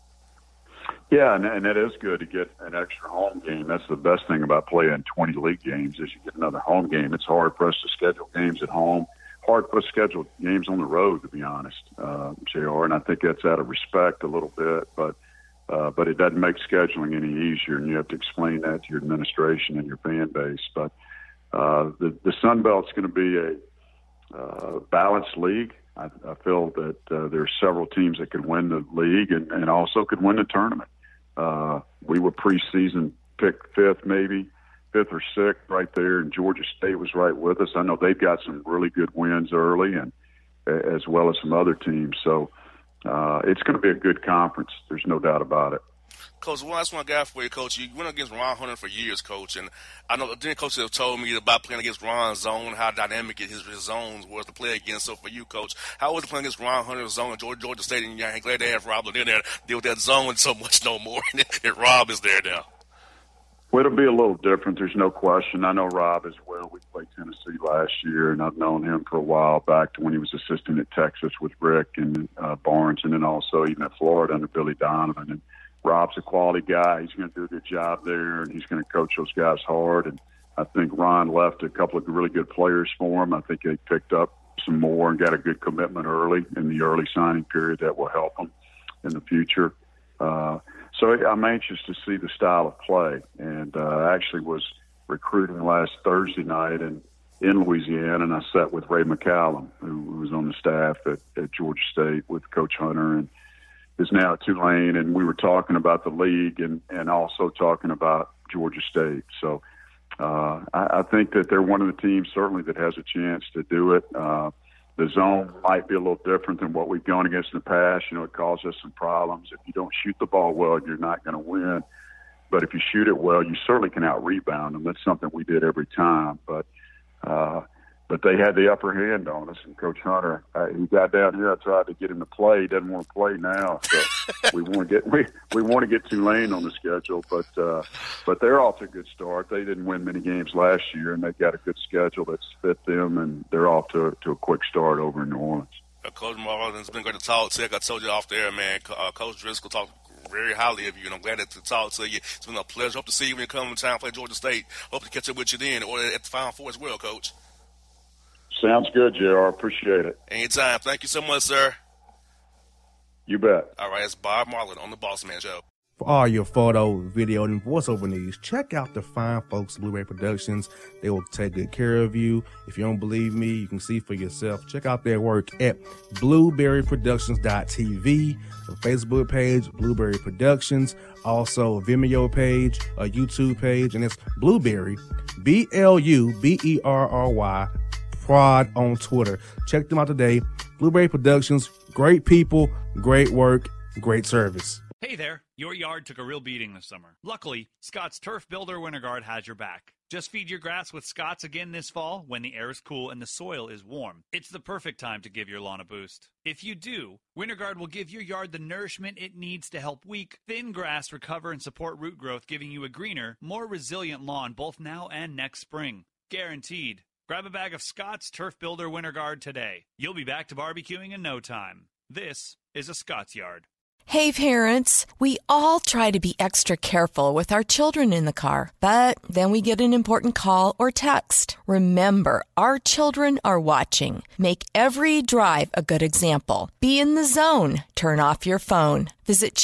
Yeah, and, and it is good to get an extra home game. That's the best thing about playing twenty league games is you get another home game. It's hard for us to schedule games at home, hard for us to schedule games on the road, to be honest, uh, J R. And I think that's out of respect a little bit, but uh, but it doesn't make scheduling any easier, and you have to explain that to your administration and your fan base. But uh, the, the Sun Belt's going to be a uh, balanced league. I, I feel that uh, there are several teams that could win the league and, and also could win the tournament. Uh, we were preseason picked fifth, maybe fifth or sixth, right there, and Georgia State was right with us. I know they've got some really good wins early, and as well as some other teams. So uh, it's going to be a good conference. There's no doubt about it. Coach, one last one I got for you, Coach. You went against Ron Hunter for years, Coach, and I know the coaches have told me about playing against Ron's zone, how dynamic his, his zones were to play against. So for you, Coach, how was it playing against Ron Hunter's zone in Georgia, Georgia State? And I'm glad they have Rob in there to deal with that zone so much no more, and Rob is there now. Well, it'll be a little different. There's no question. I know Rob as well. We played Tennessee last year, and I've known him for a while back to when he was assistant at Texas with Rick and uh, Barnes, and then also even at Florida under Billy Donovan. And Rob's a quality guy. He's going to do a good job there, and he's going to coach those guys hard. And I think Ron left a couple of really good players for him. I think they picked up some more and got a good commitment early in the early signing period that will help them in the future. Uh, so I'm anxious to see the style of play. And uh, I actually was recruiting last Thursday night in, in Louisiana, and I sat with Ray McCallum, who was on the staff at, at Georgia State with Coach Hunter, and is now at Tulane, and we were talking about the league and, and also talking about Georgia State. So uh, I, I think that they're one of the teams certainly that has a chance to do it. Uh, the zone might be a little different than what we've gone against in the past. You know, it causes us some problems. If you don't shoot the ball well, you're not going to win. But if you shoot it well, you certainly can out-rebound them. That's something we did every time. But uh, but they had the upper hand on us. And Coach Hunter, uh, he got down here. I tried to get him to play. He doesn't want to play now. So we want to get we, we want to get Tulane on the schedule. But uh, but they're off to a good start. They didn't win many games last year, and they've got a good schedule that's fit them, and they're off to to a quick start over in New Orleans. Uh, Coach Marlin, it's been great to talk to you. Like I told you off there, man. Uh, Coach Driscoll talked very highly of you, and I'm glad to talk to you. It's been a pleasure. Hope to see you when you come in town, play Georgia State. Hope to catch up with you then, or at the Final Four as well, Coach. Sounds good, J R. Appreciate it. Anytime. Thank you so much, sir. You bet. All right, it's Bob Marlin on the Boss Man Show. For all your photo, video, and voiceover needs, check out the fine folks at Blueberry Productions. They will take good care of you. If you don't believe me, you can see for yourself. Check out their work at blueberry productions dot t v, the Facebook page, Blueberry Productions, also a Vimeo page, a YouTube page, and it's Blueberry, B L U B E R R Y, Prod on Twitter. Check them out today. Blueberry Productions, great people, great work, great service. Hey there, your yard took a real beating this summer. Luckily, Scott's Turf Builder Winter Guard has your back. Just feed your grass with Scott's again this fall when the air is cool and the soil is warm. It's the perfect time to give your lawn a boost. If you do, Winter Guard will give your yard the nourishment it needs to help weak, thin grass recover and support root growth, giving you a greener, more resilient lawn both now and next spring. Guaranteed. Grab a bag of Scott's Turf Builder Winter Guard today. You'll be back to barbecuing in no time. This is a Scott's Yard. Hey parents, we all try to be extra careful with our children in the car, but then we get an important call or text. Remember, our children are watching. Make every drive a good example. Be in the zone. Turn off your phone. Visit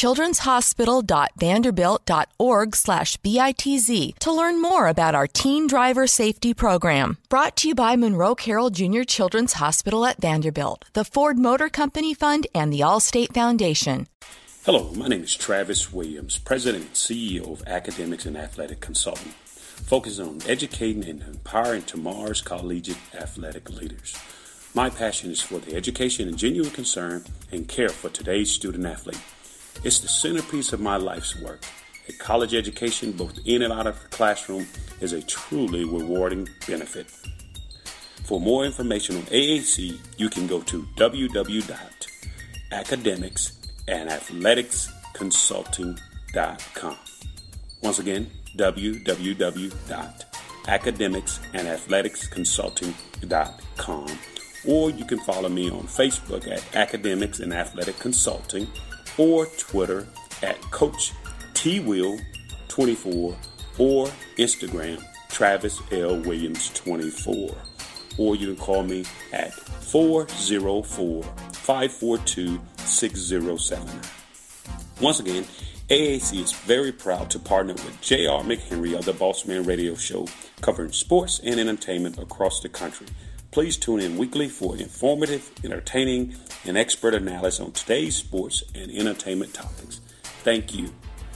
childrenshospital.vanderbilt.org slash BITZ to learn more about our teen driver safety program. Brought to you by Monroe Carroll Junior Children's Hospital at Vanderbilt, the Ford Motor Company Fund, and the Allstate Foundation. Hello, my name is Travis Williams, President and C E O of Academics and Athletic Consulting, focusing on educating and empowering tomorrow's collegiate athletic leaders. My passion is for the education and genuine concern and care for today's student athlete. It's the centerpiece of my life's work. A college education, both in and out of the classroom, is a truly rewarding benefit. For more information on A A C, you can go to w w w dot academics and athletics consulting dot com. Once again, w w w dot academics and athletics consulting dot com. Or you can follow me on Facebook at Academics and Athletic Consulting, or Twitter at Coach T Will twenty-four, or Instagram Travis L Williams twenty-four. Or you can call me at four oh four, five four two, six oh seven nine. Once again, A A C is very proud to partner with J R McHenry of the Boss Man Radio Show, covering sports and entertainment across the country. Please tune in weekly for informative, entertaining, and expert analysis on today's sports and entertainment topics. Thank you.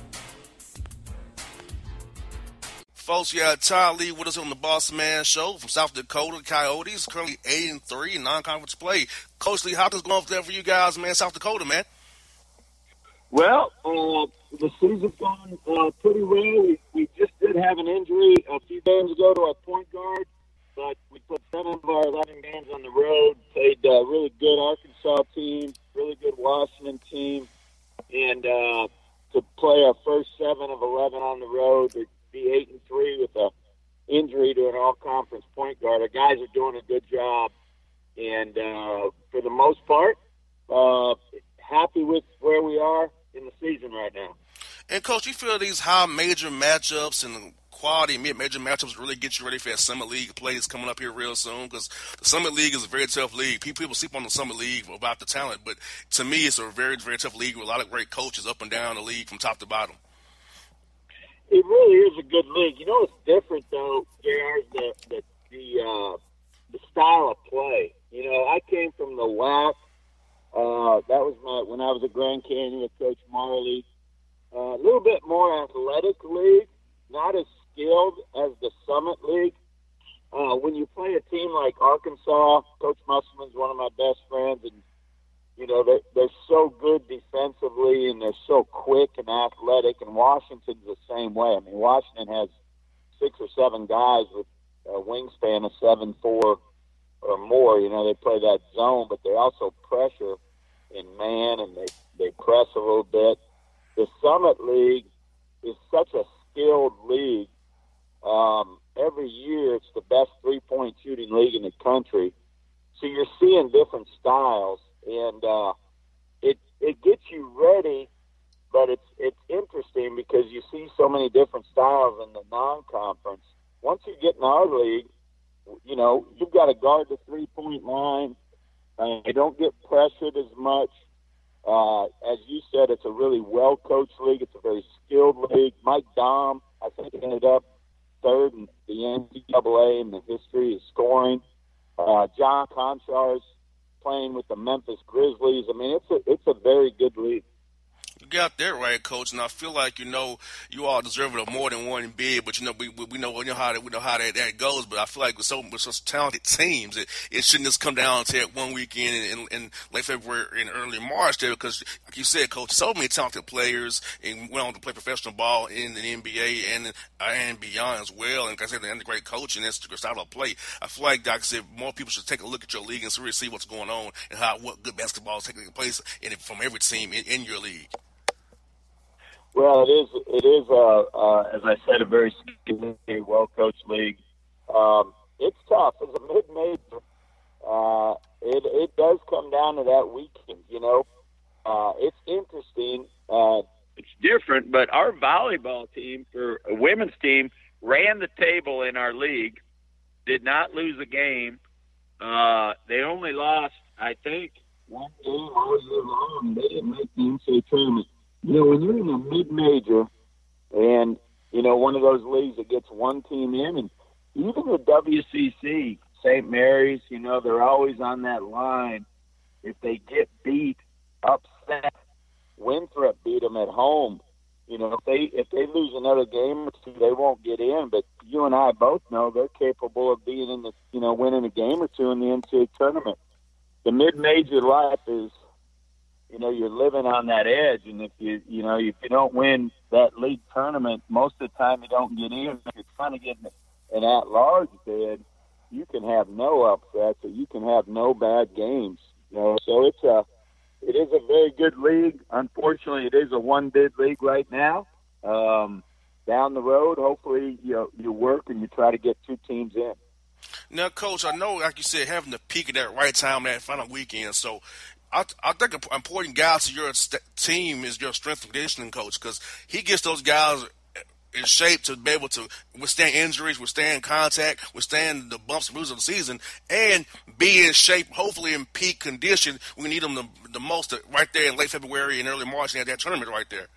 Folks, we got Ty Lee with us on the Boss Man Show from South Dakota. Coyotes currently eight and three in non-conference play. Coach Lee, how things going there for you guys, man? South Dakota, man. Well, uh, the season's gone uh, pretty well. We, we just did have an injury a few games ago to our point guard, but we put seven of our eleven games on the road. Played a uh, really good Arkansas team, really good Washington team, and uh, to play our first seven of eleven on the road. Be eight and three with a injury to an all-conference point guard. Our guys are doing a good job, and uh, for the most part, uh, happy with where we are in the season right now. And Coach, you feel these high major matchups and quality mid-major matchups really get you ready for that Summit League play that's coming up here real soon? Because the Summit League is a very tough league. People sleep on the Summit League about the talent, but to me, it's a very, very tough league with a lot of great coaches up and down the league from top to bottom. It really is a good league. You know what's different, though, J R, is the, the, the, uh, the style of play. You know, I came from the W A C. Uh, that was my when I was at Grand Canyon with Coach Marley. Uh, a little bit more athletic league, not as skilled as the Summit League. Uh, when you play a team like Arkansas, Coach Musselman's one of my best friends, and you know they're, they're so good defensively and they're so quick and athletic. And Washington's the same way. I mean, Washington has six or seven guys with a wingspan of seven four or more. You know, they play that zone, but they also pressure in man and they they press a little bit. The Summit League is such a skilled league. Um, every year it's the best three-point shooting league in the country. So you're seeing different styles, and uh, it it gets you ready, but it's it's interesting because you see so many different styles in the non-conference. Once you get in our league, you know, you've got to guard the three-point line. Uh, you don't get pressured as much. Uh, as you said, it's a really well-coached league. It's a very skilled league. Mike Dahm, I think, ended up third in the N C double A in the history of scoring. Uh, John Conchar's playing with the Memphis Grizzlies. I mean, it's a it's a very good league. You got that right, Coach, and I feel like, you know, you all deserve it more than one bid, but, you know, we we know we know how that, we know how that, that goes, but I feel like with so with such talented teams, it, it shouldn't just come down to that one weekend in, in, in late February and early March there, because, like you said, Coach, so many talented players and went on to play professional ball in the N B A and and beyond as well, and like I said, and the great coaching, that's the style of play. I feel like, like I said, more people should take a look at your league and really see what's going on and how what good basketball is taking place in, from every team in, in your league. Well, it is. It is, uh, uh, as I said, a very skilled, well-coached league. Um, it's tough as a mid-major. Uh, it it does come down to that weekend. You know, uh, it's interesting. Uh, it's different, but our volleyball team, or a women's team, ran the table in our league. Did not lose a game. Uh, they only lost, I think, one game all year long. They didn't make the N C A A tournament. You know, when you're in a mid-major and, you know, one of those leagues that gets one team in, and even the W C C, Saint Mary's, you know, they're always on that line. If they get beat, upset, Winthrop beat them at home. You know, if they if they lose another game or two, they won't get in. But you and I both know they're capable of being in the, you know, winning a game or two in the N C A A tournament. The mid-major life is, you know, you're living on that edge, and if you, you know, if you don't win that league tournament, most of the time you don't get in. If you're trying to get an at-large bid, you can have no upsets, or you can have no bad games. You know, so it's a, it is a very good league. Unfortunately, it is a one-bid league right now. Um, down the road, hopefully, you know, you work and you try to get two teams in. Now, Coach, I know, like you said, having the peak at that right time, that final weekend, so I, I think an important guy to your st- team is your strength and conditioning coach, because he gets those guys in shape to be able to withstand injuries, withstand contact, withstand the bumps and bruises of the season, and be in shape, hopefully in peak condition. We need them the, the most right there in late February and early March and have that tournament right there.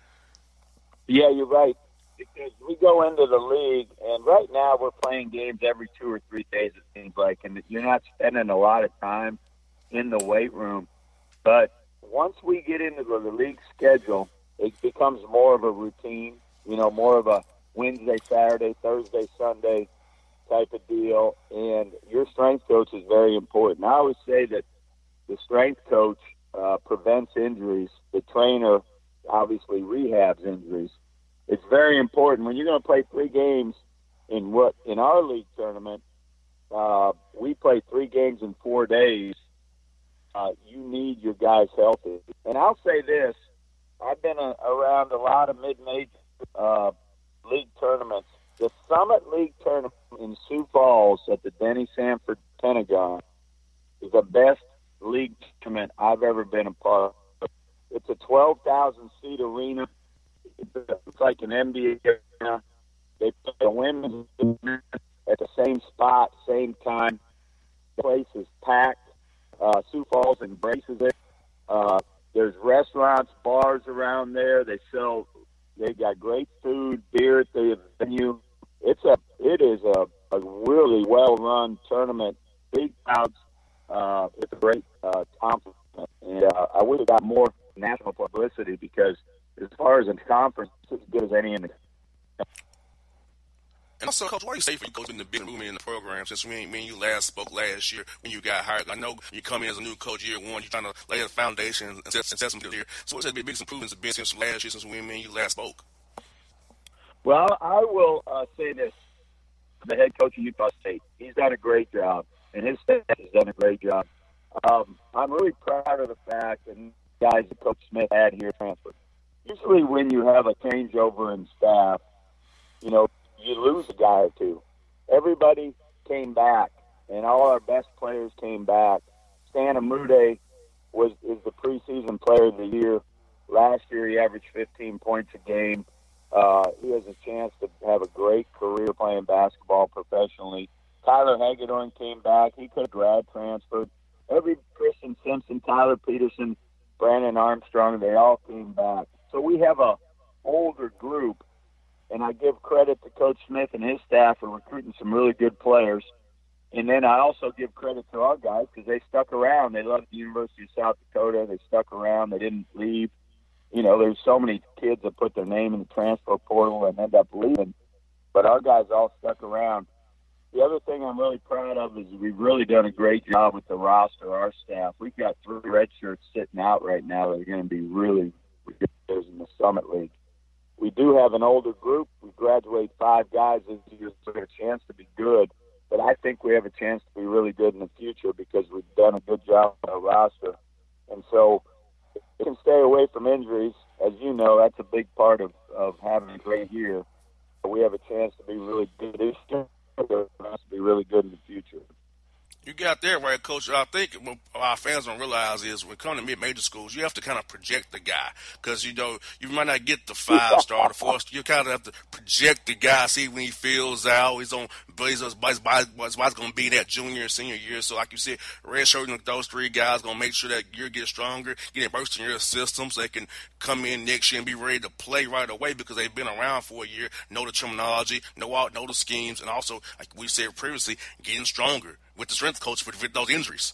Yeah, you're right. Because we go into the league, and right now we're playing games every two or three days, it seems like, and you're not spending a lot of time in the weight room. But once we get into the league schedule, it becomes more of a routine, you know, more of a Wednesday, Saturday, Thursday, Sunday type of deal. And your strength coach is very important. I always say that the strength coach uh, prevents injuries. The trainer obviously rehabs injuries. It's very important. When you're going to play three games in what in our league tournament, uh, we play three games in four days. Uh, you need your guys healthy. And I'll say this, I've been a, around a lot of mid-major uh, league tournaments. The Summit League tournament in Sioux Falls at the Denny Sanford Pentagon is the best league tournament I've ever been a part of. It's a twelve thousand seat arena. It's like an N B A arena. They play the women's at the same spot, same time. The place is packed. Uh, Sioux Falls embraces it. Uh, there's restaurants, bars around there. They sell. They got great food, beer at the venue. It's a. It is a, a really well-run tournament. Big crowds. Uh, it's a great uh, conference, and uh, I would have got more national publicity because, as far as a conference, it's as good as any in the. also, Coach, what do you say for you, Coach, in the big movement in the program since we, when you last spoke last year when you got hired? I know you come in as a new coach year one, you're trying to lay a foundation and set, set some good here. So what's the biggest improvements have been since last year, since we, when you last spoke? Well, I will uh, say this. The head coach of Utah State, he's done a great job, and his staff has done a great job. Um, I'm really proud of the fact that guys that Coach Smith had here transferred. Usually when you have a changeover in staff, you know, you lose a guy or two. Everybody came back, and all our best players came back. Stan Amude was is the preseason player of the year. Last year he averaged fifteen points a game. Uh, he has a chance to have a great career playing basketball professionally. Tyler Hagedorn came back. He could have grad transferred. Every Christian Simpson, Tyler Peterson, Brandon Armstrong, they all came back. So we have a older group, and I give credit to Coach Smith and his staff for recruiting some really good players. And then I also give credit to our guys because they stuck around. They loved the University of South Dakota. They stuck around. They didn't leave. You know, there's so many kids that put their name in the transfer portal and end up leaving, but our guys all stuck around. The other thing I'm really proud of is we've really done a great job with the roster, our staff. We've got three red shirts sitting out right now that are going to be really good in the Summit League. We do have an older group. We graduate five guys this year, so we have a chance to be good, but I think we have a chance to be really good in the future because we've done a good job with our roster. And so it can stay away from injuries. As you know, that's a big part of, of having a great year. We have a chance to be really good this year. To be really good in the future. You got that right, Coach. I think what our fans don't realize is when coming to mid-major schools, you have to kind of project the guy because, you know, you might not get the five-star or the four-star. You kind of have to project the guy, see when he feels out. He's on he's what's going to be that junior and senior year. So, like you said, redshirting those three guys going to make sure that you get stronger, get immersed in your system so they can come in next year and be ready to play right away because they've been around for a year, know the terminology, know, all, know the schemes, and also, like we said previously, getting stronger with the strength coach for those injuries.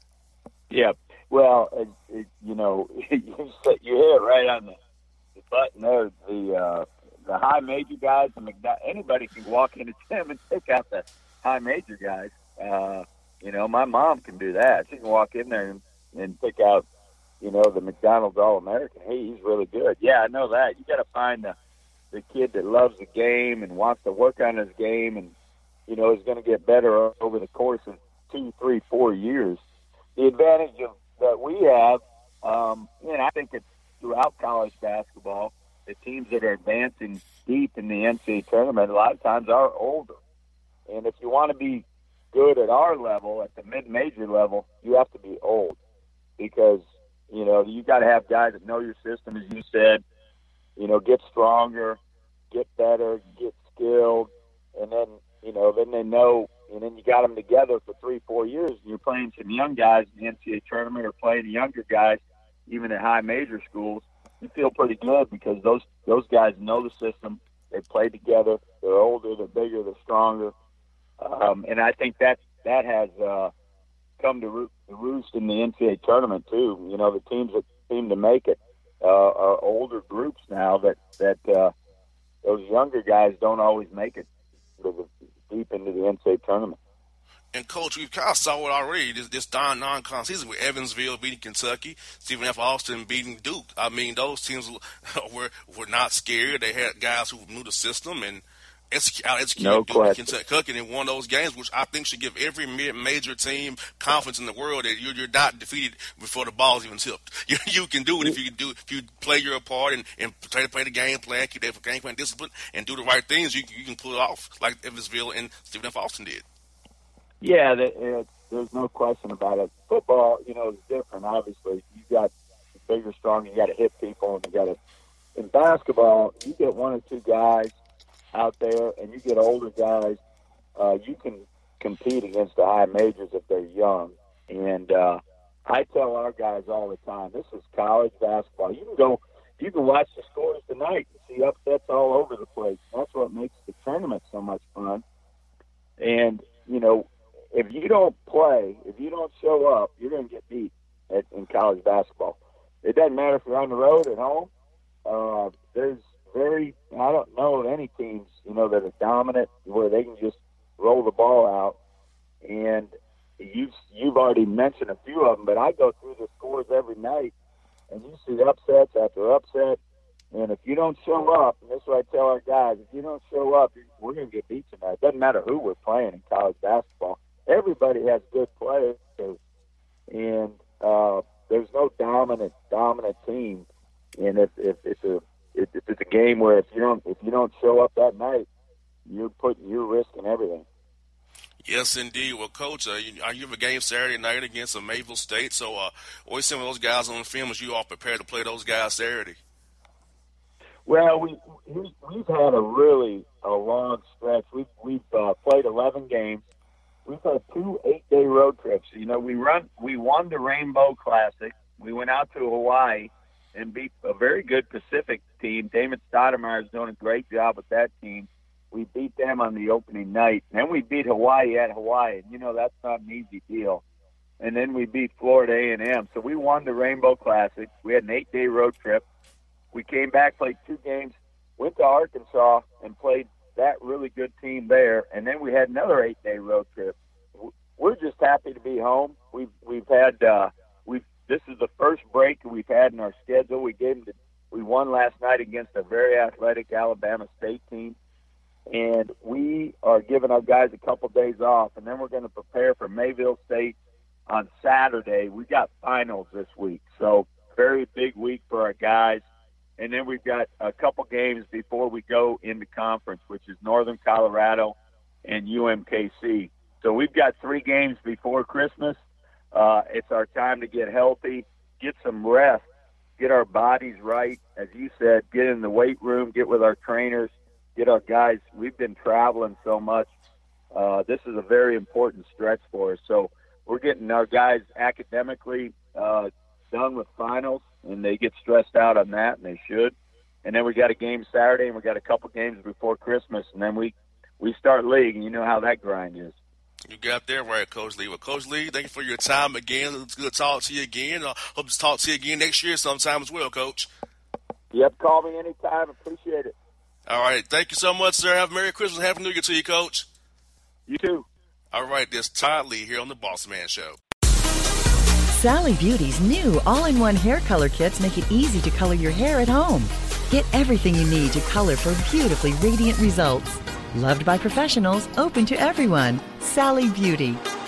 Yeah, well, it, it, you know, you hit it right on the, the button there. The uh, the high major guys, and anybody can walk into gym and pick out the high major guys. Uh, you know, my mom can do that. She can walk in there and, and pick out, you know, the McDonald's All-American. Hey, he's really good. Yeah, I know that. You got to find the the kid that loves the game and wants to work on his game and, you know, is going to get better over the course of two, three, four years. The advantage of, that we have, um, and I think it's throughout college basketball, the teams that are advancing deep in the N C double A tournament a lot of times are older. And if you want to be good at our level, at the mid-major level, you have to be old because, you know, you got to have guys that know your system, as you said, you know, get stronger, get better, get skilled, and then, you know, then they know, and then you got them together for three, four years, and you're playing some young guys in the N C double A tournament or playing the younger guys, even at high major schools. You feel pretty good because those those guys know the system. They play together. They're older. They're bigger. They're stronger. Um, and I think that that has uh, come to roo- roost in the N C double A tournament too. You know, the teams that seem to make it uh, are older groups now. That that uh, those younger guys don't always make it deep into the N C double A tournament. And, Coach, we've kind of saw it already, this, this non-con season with Evansville beating Kentucky, Stephen F. Austin beating Duke. I mean, those teams were were not scared. They had guys who knew the system and out-executed no Duke and Kentucky and won those games, which I think should give every mid-major team confidence in the world that you're, you're not defeated before the ball's even tipped. You, you can do it if you can do if you play your part and, and play, play the game plan, keep that game plan discipline, and do the right things. You, you can pull it off like Evansville and Stephen F. Austin did. Yeah, it, there's no question about it. Football, you know, is different. Obviously, you got bigger, stronger. You got to hit people, and you got to. In basketball, you get one or two guys out there, and you get older guys. Uh, you can compete against the high majors if they're young. And uh, I tell our guys all the time, this is college basketball. You can go, you can watch the scores tonight and see upsets all over the place. That's what makes the tournament so much fun. And you know, if you don't play, if you don't show up, you're going to get beat at, in college basketball. It doesn't matter if you're on the road, at home. Uh, there's very, I don't know of any teams, you know, that are dominant where they can just roll the ball out. And you've, you've already mentioned a few of them, but I go through the scores every night, and you see upsets after upset. And if you don't show up, and this is what I tell our guys, if you don't show up, we're going to get beat tonight. It doesn't matter who we're playing in college basketball. Everybody has good players, and uh, there's no dominant dominant team. And if, if it's a if it's a game where if you don't if you don't show up that night, you're putting you're risking everything. Yes, indeed. Well, Coach, uh, you, you have a game Saturday night against uh, Mayville State. So, uh, always some of those guys on the film as you all prepare to play those guys Saturday. Well, we, we we've had a really a long stretch. We've we've uh, played eleven games. We've had two eight-day road trips. You know, we run we won the Rainbow Classic. We went out to Hawaii and beat a very good Pacific team. Damon Stoudemire is doing a great job with that team. We beat them on the opening night. Then we beat Hawaii at Hawaii. And, you know, that's not an easy deal. And then we beat Florida A and M. So we won the Rainbow Classic. We had an eight-day road trip. We came back, played two games, went to Arkansas and played that really good team there. And then we had another eight-day road trip. We're just happy to be home. We've we've had uh, we've this is the first break we've had in our schedule. We gave them the, we won last night against a very athletic Alabama State team, and we are giving our guys a couple days off, and then we're going to prepare for Mayville State on Saturday. We got finals this week, so very big week for our guys. And then we've got a couple games before we go into conference, which is Northern Colorado and U M K C. So we've got three games before Christmas. Uh, it's our time to get healthy, get some rest, get our bodies right. As you said, get in the weight room, get with our trainers, get our guys. We've been traveling so much. Uh, this is a very important stretch for us. So we're getting our guys academically uh, done with finals, and they get stressed out on that, and they should. And then we got a game Saturday, and we got a couple games before Christmas, and then we, we start league, and you know how that grind is. You got that right, Coach Lee. Well, Coach Lee, thank you for your time again. It's good to talk to you again. I hope to talk to you again next year sometime as well, Coach. Yep, call me anytime. Appreciate it. All right. Thank you so much, sir. Have a Merry Christmas. Happy New Year to you, Coach. You too. All right. This is Todd Lee here on the Boss Man Show. Sally Beauty's new all-in-one hair color kits make it easy to color your hair at home. Get everything you need to color for beautifully radiant results. Loved by professionals, open to everyone. Sally Beauty.